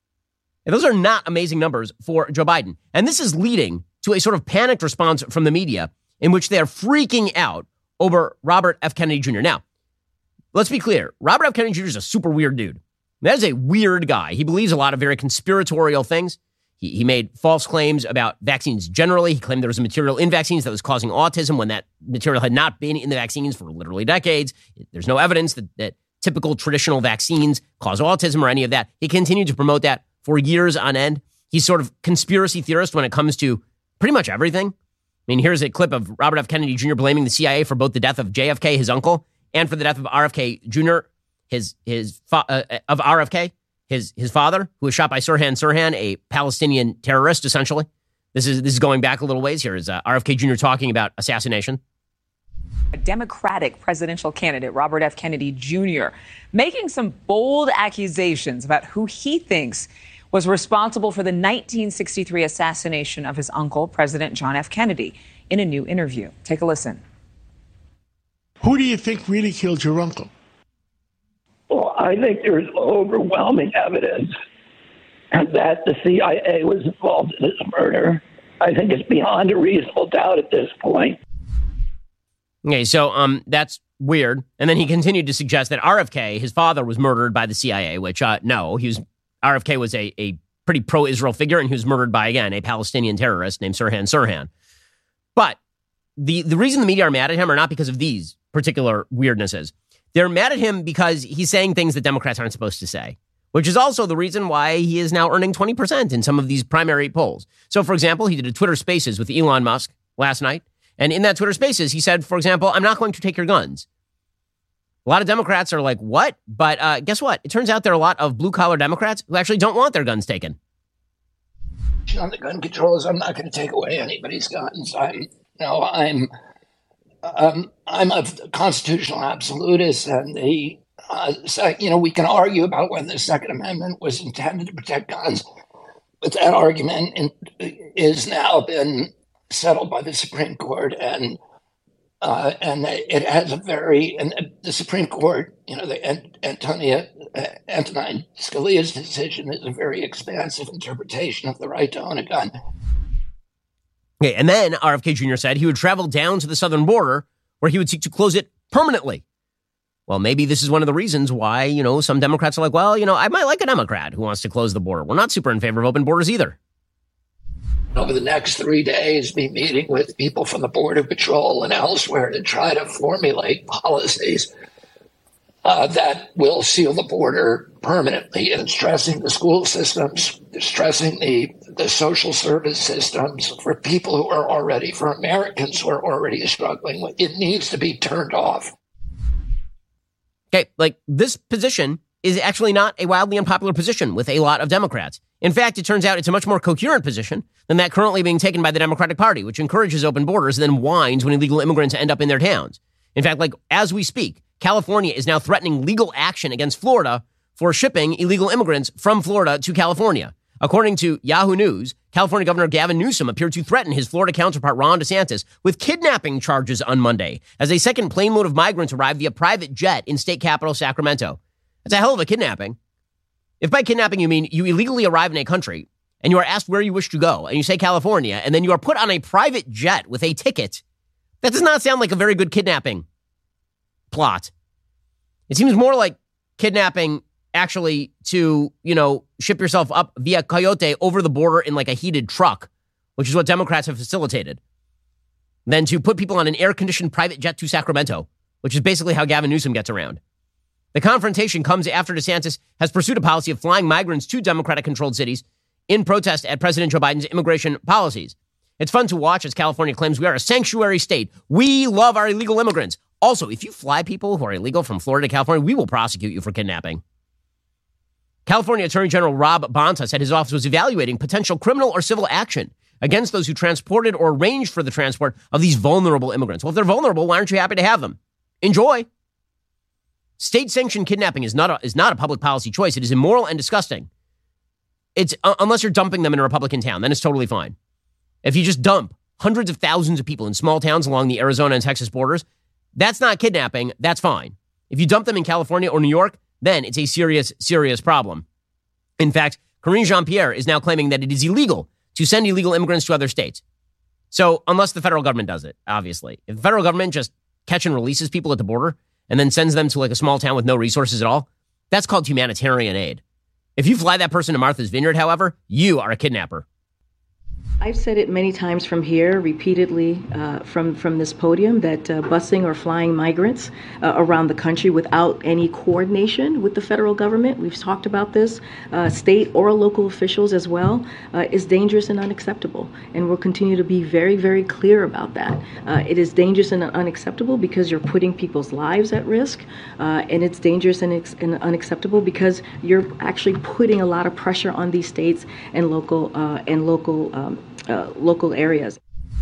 And those are not amazing numbers for Joe Biden. And this is leading to a sort of panicked response from the media in which they are freaking out over Robert F. Kennedy Junior Now, let's be clear. Robert F. Kennedy Junior is a super weird dude. That is a weird guy. He believes a lot of very conspiratorial things. He, he made false claims about vaccines generally. He claimed there was a material in vaccines that was causing autism when that material had not been in the vaccines for literally decades. There's no evidence that, that typical traditional vaccines cause autism or any of that. He continued to promote that for years on end. He's sort of conspiracy theorist when it comes to pretty much everything. I mean, here's a clip of Robert F. Kennedy Junior blaming the C I A for both the death of J F K, his uncle, and for the death of R F K Junior, his his fa- uh, of R F K, his his father, who was shot by Sirhan Sirhan, a Palestinian terrorist, essentially. This is this is going back a little ways. Here is uh, R F K Junior talking about assassination. A Democratic presidential candidate, Robert F. Kennedy Junior, making some bold accusations about who he thinks was responsible for the nineteen sixty-three assassination of his uncle, President John F. Kennedy, in a new interview. Take a listen. Who do you think really killed your uncle? Well, I think there's overwhelming evidence that the C I A was involved in this murder. I think it's beyond a reasonable doubt at this point. Okay, so um, that's weird. And then he continued to suggest that R F K, his father, was murdered by the C I A, which, uh, no, he was, R F K was a, a pretty pro-Israel figure, and he was murdered by, again, a Palestinian terrorist named Sirhan Sirhan. But the, the reason the media are mad at him are not because of these particular weirdnesses. They're mad at him because he's saying things that Democrats aren't supposed to say, which is also the reason why he is now earning twenty percent in some of these primary polls. So, for example, he did a Twitter Spaces with Elon Musk last night. And in that Twitter Spaces, he said, for example, I'm not going to take your guns. A lot of Democrats are like, what? But uh, guess what? It turns out there are a lot of blue-collar Democrats who actually don't want their guns taken. On the gun controls, I'm not going to take away anybody's guns. I'm, no, I'm, um, I'm a constitutional absolutist, and the, uh, so, you know, we can argue about when the Second Amendment was intended to protect guns, but that argument in, is now been settled by the Supreme Court, and uh, and it has a very and the Supreme Court, you know, the Antonia uh, Antonin Scalia's decision is a very expansive interpretation of the right to own a gun. Okay, and then R F K Junior said he would travel down to the southern border where he would seek to close it permanently. Well, maybe this is one of the reasons why, you know, some Democrats are like, well, you know, I might like a Democrat who wants to close the border. We're not super in favor of open borders either. Over the next three days, be meeting with people from the Border Patrol and elsewhere to try to formulate policies uh, that will seal the border permanently, and stressing the school systems, stressing the, the social service systems for people who are already, for Americans who are already struggling with. It needs to be turned off. Okay, like this position is actually not a wildly unpopular position with a lot of Democrats. In fact, it turns out it's a much more coherent position than that currently being taken by the Democratic Party, which encourages open borders and then whines when illegal immigrants end up in their towns. In fact, like as we speak, California is now threatening legal action against Florida for shipping illegal immigrants from Florida to California. According to Yahoo News, California Governor Gavin Newsom appeared to threaten his Florida counterpart Ron DeSantis with kidnapping charges on Monday as a second plane load of migrants arrived via private jet in state capital Sacramento. That's a hell of a kidnapping. If by kidnapping you mean you illegally arrive in a country and you are asked where you wish to go and you say California and then you are put on a private jet with a ticket, that does not sound like a very good kidnapping plot. It seems more like kidnapping actually to, you know, ship yourself up via coyote over the border in like a heated truck, which is what Democrats have facilitated, than to put people on an air-conditioned private jet to Sacramento, which is basically how Gavin Newsom gets around. The confrontation comes after DeSantis has pursued a policy of flying migrants to Democratic-controlled cities in protest at President Joe Biden's immigration policies. It's fun to watch as California claims we are a sanctuary state. We love our illegal immigrants. Also, if you fly people who are illegal from Florida to California, we will prosecute you for kidnapping. California Attorney General Rob Bonta said his office was evaluating potential criminal or civil action against those who transported or arranged for the transport of these vulnerable immigrants. Well, if they're vulnerable, why aren't you happy to have them? Enjoy. State-sanctioned kidnapping is not a, is not a public policy choice. It is immoral and disgusting. It's uh, unless you're dumping them in a Republican town, then it's totally fine. If you just dump hundreds of thousands of people in small towns along the Arizona and Texas borders, that's not kidnapping. That's fine. If you dump them in California or New York, then it's a serious, serious problem. In fact, Karine Jean-Pierre is now claiming that it is illegal to send illegal immigrants to other states. So unless the federal government does it, obviously. If the federal government just catch and releases people at the border and then sends them to like a small town with no resources at all, that's called humanitarian aid. If you fly that person to Martha's Vineyard, however, you are a kidnapper. I've said it many times from here, repeatedly uh, from, from this podium, that uh, busing or flying migrants uh, around the country without any coordination with the federal government, we've talked about this, uh, state or local officials as well, uh, is dangerous and unacceptable. And we'll continue to be very, very clear about that. Uh, it is dangerous and unacceptable because you're putting people's lives at risk, uh, and it's dangerous and, ex- and unacceptable because you're actually putting a lot of pressure on these states and local uh, and local um, Uh, local areas.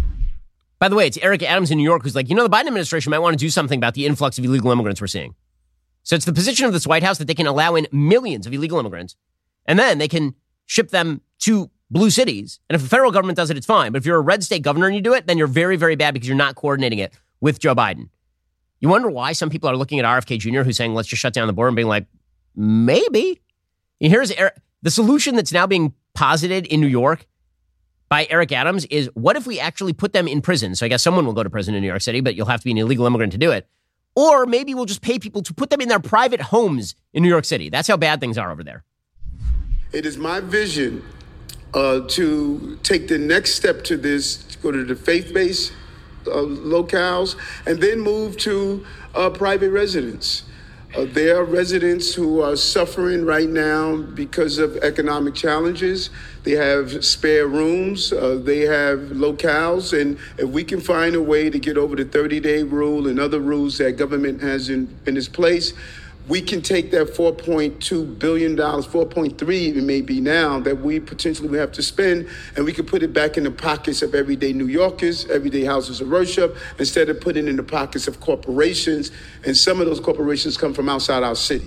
By the way, it's Eric Adams in New York who's like, you know, the Biden administration might want to do something about the influx of illegal immigrants we're seeing. So it's the position of this White House that they can allow in millions of illegal immigrants, and then they can ship them to blue cities. And if the federal government does it, it's fine. But if you're a red state governor and you do it, then you're very, very bad because you're not coordinating it with Joe Biden. You wonder why some people are looking at R F K Junior who's saying, let's just shut down the border, and being like, maybe. And here's Eric, the solution that's now being posited in New York by Eric Adams is, what if we actually put them in prison? So I guess someone will go to prison in New York City, but you'll have to be an illegal immigrant to do it. Or maybe we'll just pay people to put them in their private homes in New York City. That's how bad things are over there. It is my vision uh, to take the next step to this, to go to the faith-based uh, locales, and then move to uh, private residence. Uh, there are residents who are suffering right now because of economic challenges. They have spare rooms, uh, they have locales, and if we can find a way to get over the thirty-day rule and other rules that government has in, in its place, we can take that four point two billion dollars, four point three it may be now, that we potentially would have to spend, and we can put it back in the pockets of everyday New Yorkers, everyday houses of worship, instead of putting it in the pockets of corporations. And some of those corporations come from outside our city.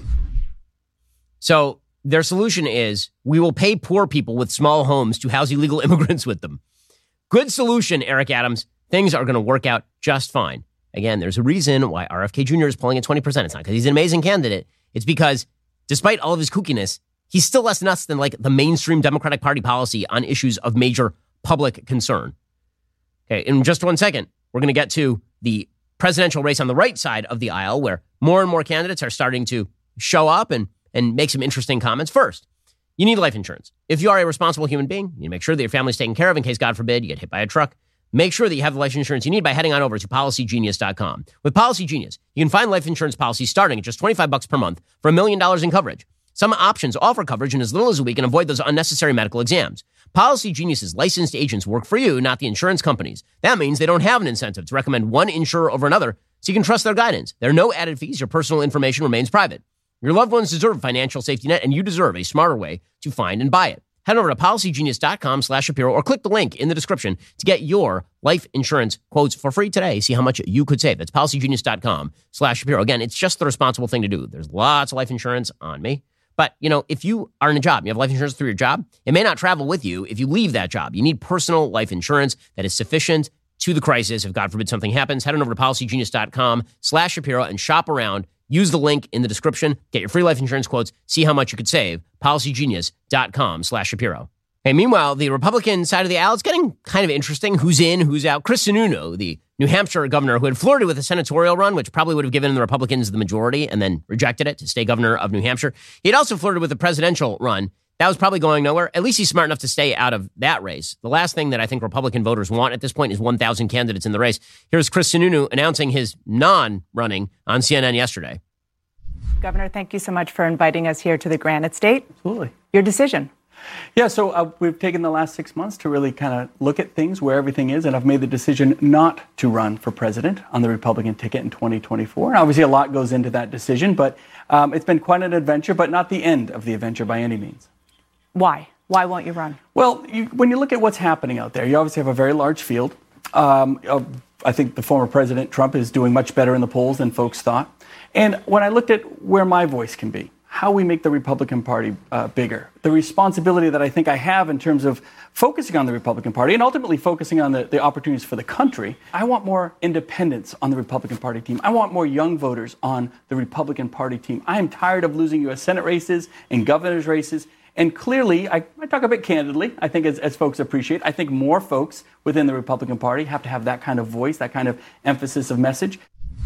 So their solution is we will pay poor people with small homes to house illegal immigrants with them. Good solution, Eric Adams. Things are going to work out just fine. Again, there's a reason why R F K Junior is polling at twenty percent. It's not because he's an amazing candidate. It's because despite all of his kookiness, he's still less nuts than like the mainstream Democratic Party policy on issues of major public concern. Okay, in just one second, we're going to get to the presidential race on the right side of the aisle, where more and more candidates are starting to show up and, and make some interesting comments. First, you need life insurance. If you are a responsible human being, you need to make sure that your family's taken care of in case, God forbid, you get hit by a truck. Make sure that you have the life insurance you need by heading on over to policy genius dot com. With Policy Genius, you can find life insurance policies starting at just twenty-five bucks per month for a million dollars in coverage. Some options offer coverage in as little as a week and avoid those unnecessary medical exams. Policy Genius's licensed agents work for you, not the insurance companies. That means they don't have an incentive to recommend one insurer over another, so you can trust their guidance. There are no added fees. Your personal information remains private. Your loved ones deserve a financial safety net, and you deserve a smarter way to find and buy it. Head over to policy genius dot com slash Shapiro or click the link in the description to get your life insurance quotes for free today. See how much you could save. That's policy genius dot com slash Shapiro. Again, it's just the responsible thing to do. There's lots of life insurance on me. But, you know, if you are in a job, you have life insurance through your job, it may not travel with you if you leave that job. You need personal life insurance that is sufficient to the crisis. If, God forbid, something happens, head on over to policy genius dot com slash Shapiro and shop around. Use the link in the description. Get your free life insurance quotes. See how much you could save. policy genius dot com slash Shapiro. Hey, meanwhile, the Republican side of the aisle, it's getting kind of interesting. Who's in, who's out? Chris Sununu, the New Hampshire governor who had flirted with a senatorial run, which probably would have given the Republicans the majority and then rejected it to stay governor of New Hampshire. He had also flirted with a presidential run. That was probably going nowhere. At least he's smart enough to stay out of that race. The last thing that I think Republican voters want at this point is one thousand candidates in the race. Here's Chris Sununu announcing his non-running on C N N yesterday. Governor, thank you so much for inviting us here to the Granite State. Absolutely. Your decision. Yeah, so uh, we've taken the last six months to really kind of look at things, where everything is, and I've made the decision not to run for president on the Republican ticket in twenty twenty-four. And obviously, a lot goes into that decision, but um, it's been quite an adventure, but not the end of the adventure by any means. Why? Why won't you run? Well, you, when you look at what's happening out there, you obviously have a very large field. Um, uh, I think the former President Trump is doing much better in the polls than folks thought. And when I looked at where my voice can be, how we make the Republican Party uh, bigger, the responsibility that I think I have in terms of focusing on the Republican Party and ultimately focusing on the, the opportunities for the country, I want more independents on the Republican Party team. I want more young voters on the Republican Party team. I am tired of losing U S Senate races and governor's races. And clearly, I, I talk a bit candidly, I think as, as folks appreciate, I think more folks within the Republican Party have to have that kind of voice, that kind of emphasis of message.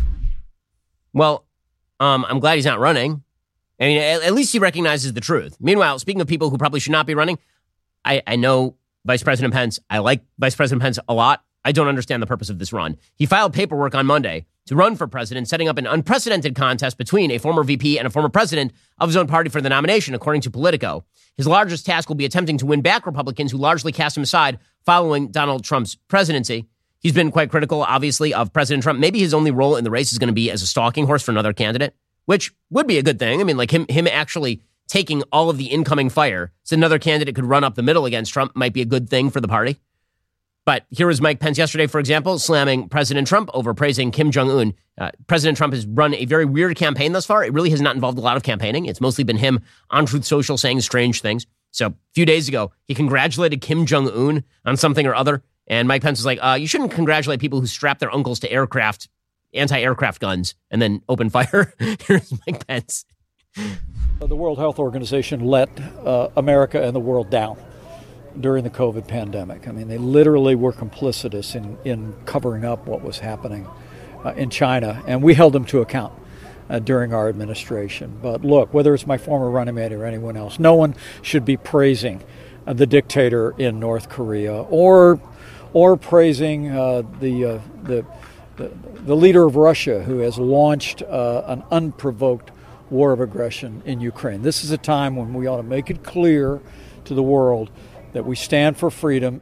Well, um, I'm glad he's not running. I mean, at, at least he recognizes the truth. Meanwhile, speaking of people who probably should not be running, I, I know Vice President Pence. I like Vice President Pence a lot. I don't understand the purpose of this run. He filed paperwork on Monday to run for president, setting up an unprecedented contest between a former V P and a former president of his own party for the nomination, according to Politico. His largest task will be attempting to win back Republicans who largely cast him aside following Donald Trump's presidency. He's been quite critical, obviously, of President Trump. Maybe his only role in the race is going to be as a stalking horse for another candidate, which would be a good thing. I mean, like him, him actually taking all of the incoming fire so another candidate could run up the middle against Trump might be a good thing for the party. But here was Mike Pence yesterday, for example, slamming President Trump over praising Kim Jong-un. Uh, President Trump has run a very weird campaign thus far. It really has not involved a lot of campaigning. It's mostly been him on Truth Social saying strange things. So a few days ago, he congratulated Kim Jong-un on something or other. And Mike Pence was like, uh, you shouldn't congratulate people who strap their uncles to aircraft, anti-aircraft guns, and then open fire. Here's Mike Pence. The World Health Organization let uh, America and the world down during the COVID pandemic. I mean, they literally were complicitous in, in covering up what was happening. uh, in China, and we held them to account uh, during our administration. But look, whether it's my former running mate or anyone else, no one should be praising uh, the dictator in North Korea or or praising uh, the, uh, the the the leader of Russia, who has launched uh, an unprovoked war of aggression in Ukraine. This is a time when we ought to make it clear to the world that we stand for freedom.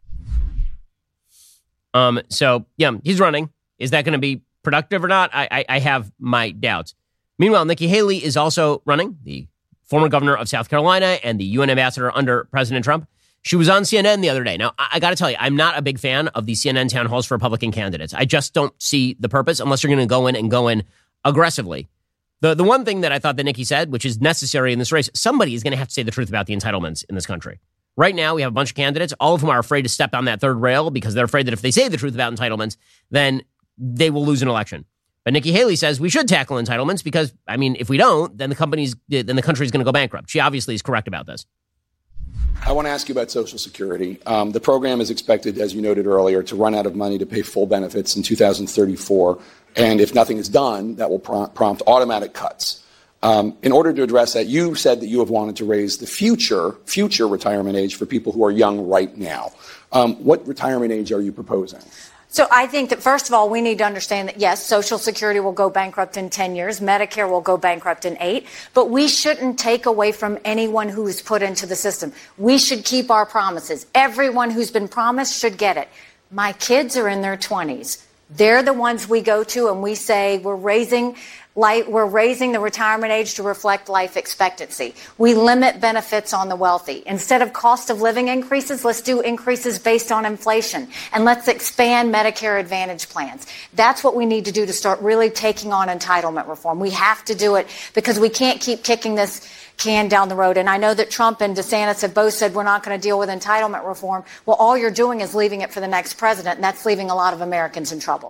Um. So, yeah, he's running. Is that going to be productive or not? I, I, I have my doubts. Meanwhile, Nikki Haley is also running, the former governor of South Carolina and the U N ambassador under President Trump. She was on C N N the other day. Now, I, I got to tell you, I'm not a big fan of the C N N town halls for Republican candidates. I just don't see the purpose unless you're going to go in and go in aggressively. The the one thing that I thought that Nikki said, which is necessary in this race, somebody is going to have to say the truth about the entitlements in this country. Right now, we have a bunch of candidates, all of whom are afraid to step on that third rail because they're afraid that if they say the truth about entitlements, then they will lose an election. But Nikki Haley says we should tackle entitlements because, I mean, if we don't, then the company's then the country's going to go bankrupt. She obviously is correct about this. I want to ask you about Social Security. Um, the program is expected, as you noted earlier, to run out of money to pay full benefits in two thousand thirty-four. And if nothing is done, that will prompt, prompt automatic cuts. Um, in order to address that, you said that you have wanted to raise the future future retirement age for people who are young right now. Um, what retirement age are you proposing? So I think that, first of all, we need to understand that, yes, Social Security will go bankrupt in ten years. Medicare will go bankrupt in eight. But we shouldn't take away from anyone who is put into the system. We should keep our promises. Everyone who's been promised should get it. My kids are in their twenties. They're the ones we go to and we say we're raising Light, we're raising the retirement age to reflect life expectancy. We limit benefits on the wealthy. Instead of cost of living increases, let's do increases based on inflation. And let's expand Medicare Advantage plans. That's what we need to do to start really taking on entitlement reform. We have to do it because we can't keep kicking this can down the road. And I know that Trump and DeSantis have both said we're not going to deal with entitlement reform. Well, all you're doing is leaving it for the next president, and that's leaving a lot of Americans in trouble.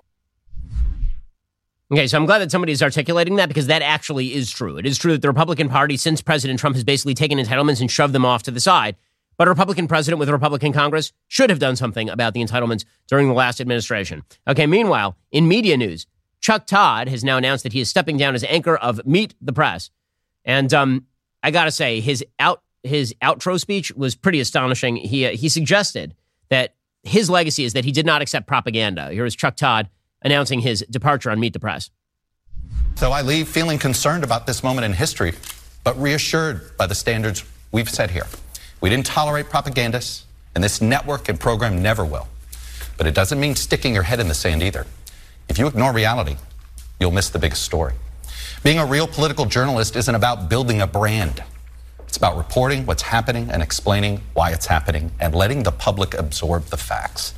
Okay, so I'm glad that somebody is articulating that because that actually is true. It is true that the Republican Party, since President Trump has basically taken entitlements and shoved them off to the side, but a Republican president with a Republican Congress should have done something about the entitlements during the last administration. Okay, meanwhile, in media news, Chuck Todd has now announced that he is stepping down as anchor of Meet the Press. And um, I got to say, his out his outro speech was pretty astonishing. He, uh, he suggested that his legacy is that he did not accept propaganda. Here is Chuck Todd announcing his departure on Meet the Press. So I leave feeling concerned about this moment in history, but reassured by the standards we've set here. We didn't tolerate propagandists, and this network and program never will. But it doesn't mean sticking your head in the sand either. If you ignore reality, you'll miss the biggest story. Being a real political journalist isn't about building a brand. It's about reporting what's happening and explaining why it's happening and letting the public absorb the facts.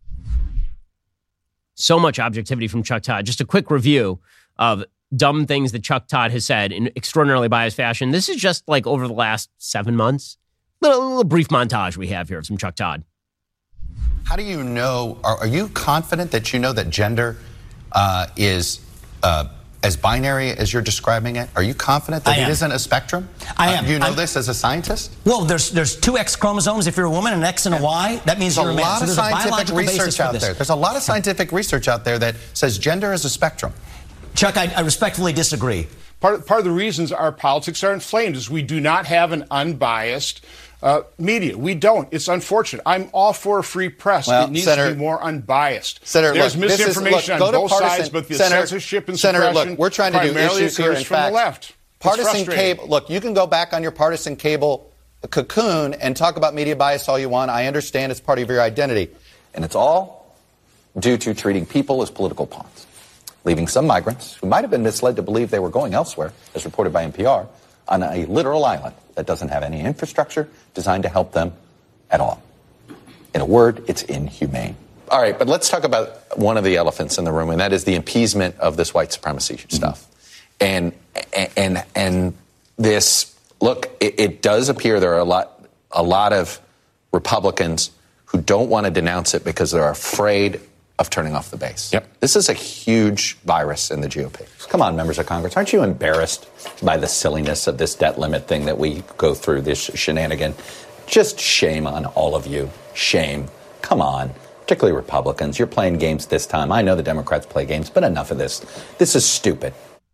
So much objectivity from Chuck Todd. Just a quick review of dumb things that Chuck Todd has said in extraordinarily biased fashion. This is just like over the last seven months. A little, little brief montage we have here of some Chuck Todd. How do you know, are, are you confident that you know that gender uh, is uh, as binary as you're describing it? Are you confident that it isn't a spectrum? I am. Uh, do you know I'm, this as a scientist? Well, there's there's two X chromosomes if you're a woman, an X and a Y. That means there's you're a a man. lot So of there's a scientific biological basis research for out this. there. There's a lot of scientific research out there that says gender is a spectrum. Chuck, I, I respectfully disagree. Part, part of the reasons our politics are inflamed is we do not have an unbiased uh, media. We don't. It's unfortunate. I'm all for a free press. Well, it needs Senator, to be more unbiased. Senator, There's look, this is- misinformation look, on go to both partisan- sides, but the Senator- censorship and Senator, suppression look, we're trying to do primarily issues here occurs in from facts. the left. It's Partisan frustrating. cable. Look, you can go back on your partisan cable cocoon and talk about media bias all you want. I understand it's part of your identity. And it's all due to treating people as political pawns, leaving some migrants who might have been misled to believe they were going elsewhere, as reported by N P R, on a literal island that doesn't have any infrastructure designed to help them at all. In a word, it's inhumane. All right, but let's talk about one of the elephants in the room, and that is the appeasement of this white supremacy mm-hmm. stuff. And and and this, look, it, it does appear there are a lot a lot of Republicans who don't want to denounce it because they're afraid of turning off the base. Yep. This is a huge virus in the G O P. Come on, members of Congress, aren't you embarrassed by the silliness of this debt limit thing that we go through, this shenanigan? Just shame on all of you. Shame. Come on. particularly Republicans. You're playing games this time. I know the Democrats play games, but enough of this. This is stupid.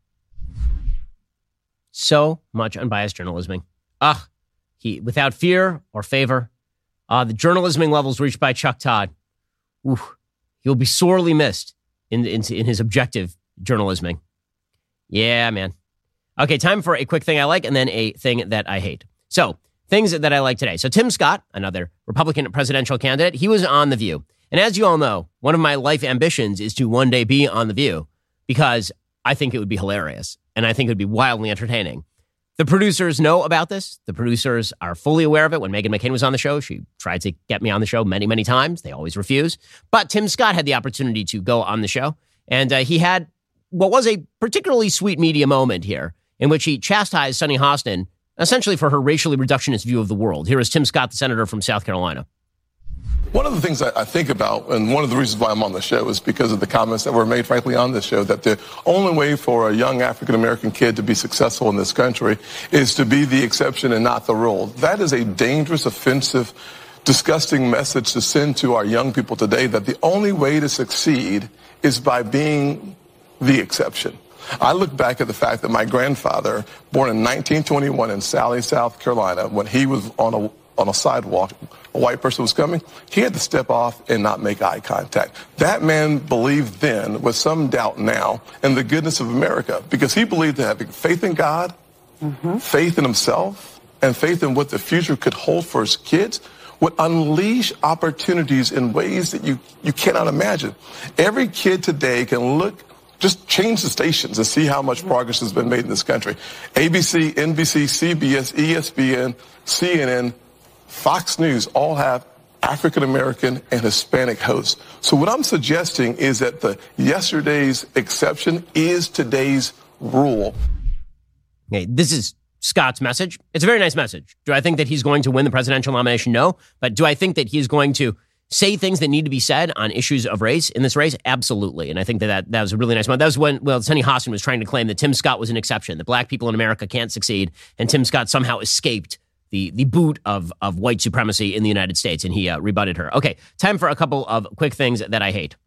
So much unbiased journalism. Ugh. He, without fear or favor, uh, the journalism levels reached by Chuck Todd. Ooh, he'll be sorely missed in, in, in his objective journalism. Yeah, man. Okay, time for a quick thing I like and then a thing that I hate. So, things that I like today. So, Tim Scott, another Republican presidential candidate, he was on The View. And as you all know, one of my life ambitions is to one day be on The View because I think it would be hilarious and I think it would be wildly entertaining. The producers know about this. The producers are fully aware of it. When Meghan McCain was on the show, she tried to get me on the show many, many times. They always refuse. But Tim Scott had the opportunity to go on the show. And uh, he had what was a particularly sweet media moment here in which he chastised Sunny Hostin essentially for her racially reductionist view of the world. Here is Tim Scott, the senator from South Carolina. One of the things I think about, and one of the reasons why I'm on the show, is because of the comments that were made, frankly, on this show, that the only way for a young African-American kid to be successful in this country is to be the exception and not the rule. That is a dangerous, offensive, disgusting message to send to our young people today, that the only way to succeed is by being the exception. I look back at the fact that my grandfather, born in nineteen twenty-one in Sally, South Carolina, when he was on a on a sidewalk, a white person was coming, he had to step off and not make eye contact. That man believed then, with some doubt now, in the goodness of America, because he believed that having faith in God, mm-hmm. faith in himself, and faith in what the future could hold for his kids would unleash opportunities in ways that you, you cannot imagine. Every kid today can look, just change the stations and see how much progress has been made in this country. A B C, N B C, C B S, E S P N, C N N, Fox News all have African-American and Hispanic hosts. So what I'm suggesting is that the yesterday's exception is today's rule. Okay, this is Scott's message. It's a very nice message. Do I think that he's going to win the presidential nomination? No. But do I think that he's going to say things that need to be said on issues of race in this race? Absolutely. And I think that that, that was a really nice one. That was when, well, Sunny Hostin was trying to claim that Tim Scott was an exception, that black people in America can't succeed, and Tim Scott somehow escaped the the boot of, of white supremacy in the United States, and he uh, rebutted her. Okay, time for a couple of quick things that I hate.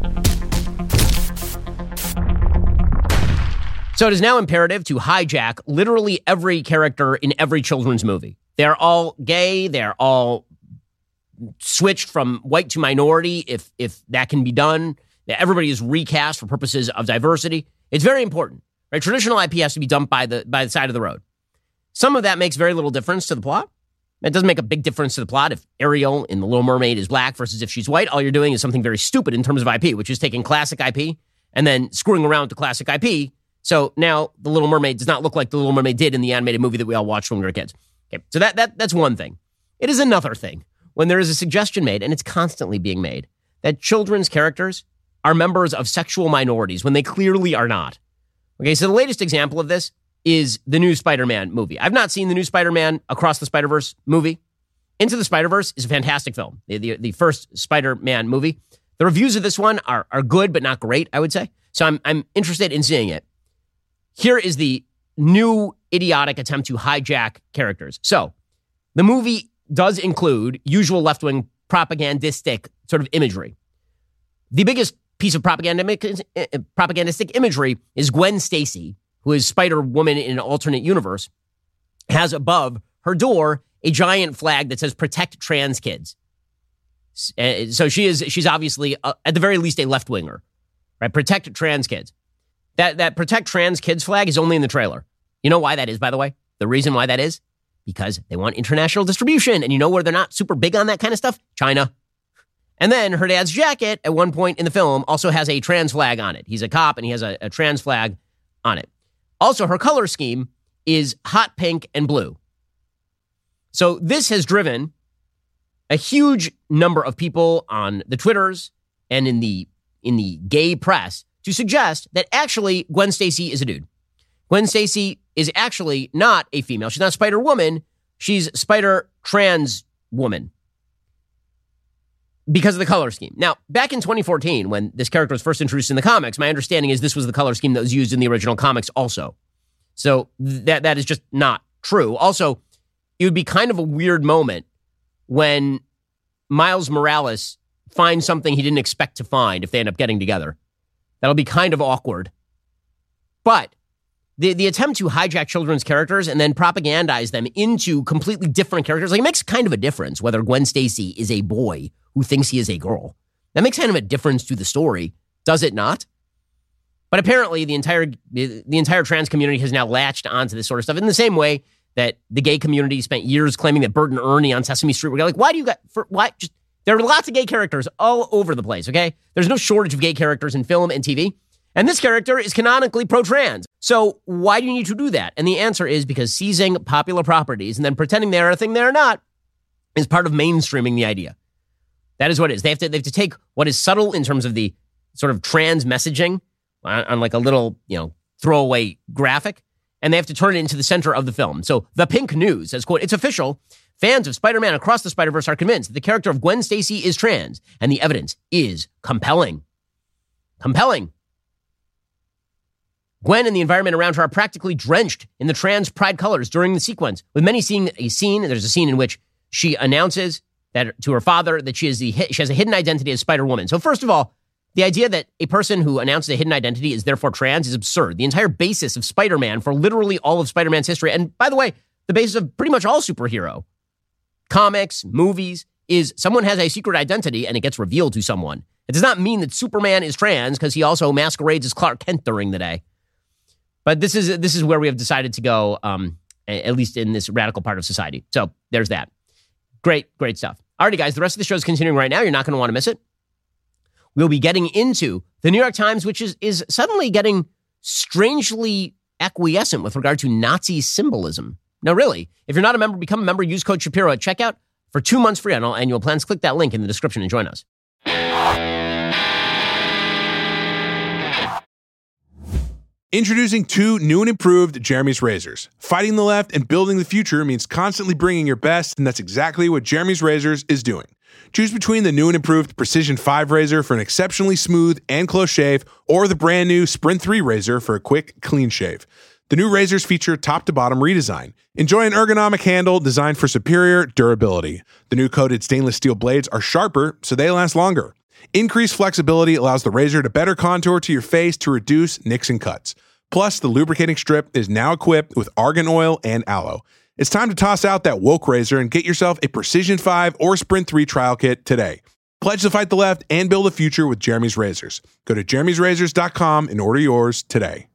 So it is now imperative to hijack literally every character in every children's movie. They're all gay. They're all switched from white to minority, if if that can be done. Everybody is recast for purposes of diversity. It's very important, right? Traditional I P has to be dumped by the by the side of the road. Some of that makes very little difference to the plot. It doesn't make a big difference to the plot if Ariel in The Little Mermaid is black versus if she's white. All you're doing is something very stupid in terms of I P, which is taking classic I P and then screwing around with the classic I P. So now The Little Mermaid does not look like The Little Mermaid did in the animated movie that we all watched when we were kids. Okay, so that that that's one thing. It is another thing when there is a suggestion made, and it's constantly being made, that children's characters are members of sexual minorities when they clearly are not. Okay, so the latest example of this is the new Spider-Man movie. I've not seen the new Spider-Man Across the Spider-Verse movie. Into the Spider-Verse is a fantastic film, the, the, the first Spider-Man movie. The reviews of this one are, are good, but not great, I would say. So I'm, I'm interested in seeing it. Here is the new idiotic attempt to hijack characters. So the movie does include usual left-wing propagandistic sort of imagery. The biggest piece of propagandistic, propagandistic imagery is Gwen Stacy, who is Spider-Woman in an alternate universe, has above her door a giant flag that says "Protect Trans Kids." So she is, she's obviously, uh, at the very least, a left-winger, right? Protect trans kids. That, that Protect Trans Kids flag is only in the trailer. You know why that is, by the way? The reason why that is? Because they want international distribution. And you know where they're not super big on that kind of stuff? China. And then her dad's jacket at one point in the film also has a trans flag on it. He's a cop and he has a, a trans flag on it. Also, her color scheme is hot pink and blue. So this has driven a huge number of people on the Twitters and in the in the gay press to suggest that actually Gwen Stacy is a dude. Gwen Stacy is actually not a female. She's not Spider-Woman. She's Spider-Trans Woman because of the color scheme. Now, back in twenty fourteen, when this character was first introduced in the comics, my understanding is this was the color scheme that was used in the original comics also. So that that is just not true. Also, it would be kind of a weird moment when Miles Morales find something he didn't expect to find if they end up getting together. That'll be kind of awkward. But the, the attempt to hijack children's characters and then propagandize them into completely different characters, like it makes kind of a difference whether Gwen Stacy is a boy who thinks he is a girl. That makes kind of a difference to the story, does it not? But apparently the entire the entire trans community has now latched onto this sort of stuff in the same way that the gay community spent years claiming that Bert and Ernie on Sesame Street were like, why do you got, for, why, just, there are lots of gay characters all over the place, okay? There's no shortage of gay characters in film and T V. And this character is canonically pro-trans. So why do you need to do that? And the answer is because seizing popular properties and then pretending they're a thing they're not is part of mainstreaming the idea. That is what it is. They have to, they have to take what is subtle in terms of the sort of trans messaging on, on like a little, you know, throwaway graphic, and they have to turn it into the center of the film. So the Pink News says, quote, it's official. Fans of Spider-Man Across the Spider-Verse are convinced that the character of Gwen Stacy is trans, and the evidence is compelling. Compelling. Gwen and the environment around her are practically drenched in the trans pride colors during the sequence, with many seeing a scene. There's a scene in which she announces that to her father that she is the she has a hidden identity as Spider-Woman. So first of all, the idea that a person who announces a hidden identity is therefore trans is absurd. The entire basis of Spider-Man for literally all of Spider-Man's history, and by the way, the basis of pretty much all superhero comics, movies, is someone has a secret identity and it gets revealed to someone. It does not mean that Superman is trans because he also masquerades as Clark Kent during the day. But this is this is where we have decided to go, um, at least in this radical part of society. So there's that. Great, great stuff. Alrighty, guys, the rest of the show is continuing right now. You're not going to want to miss it. We'll be getting into the New York Times, which is, is suddenly getting strangely acquiescent with regard to Nazi symbolism. Now, really, if you're not a member, become a member. Use code Shapiro at checkout for two months free on all annual plans. Click that link in the description and join us. Introducing two new and improved Jeremy's razors. Fighting the left and building the future means constantly bringing your best, and that's exactly what Jeremy's Razors is doing. Choose between the new and improved Precision five razor for an exceptionally smooth and close shave, or the brand new Sprint three razor for a quick, clean shave. The new razors feature top-to-bottom redesign. Enjoy an ergonomic handle designed for superior durability. The new coated stainless steel blades are sharper, so they last longer. Increased flexibility allows the razor to better contour to your face to reduce nicks and cuts. Plus, the lubricating strip is now equipped with argan oil and aloe. It's time to toss out that woke razor and get yourself a Precision five or Sprint three trial kit today. Pledge to fight the left and build a future with Jeremy's Razors. Go to jeremy's razors dot com and order yours today.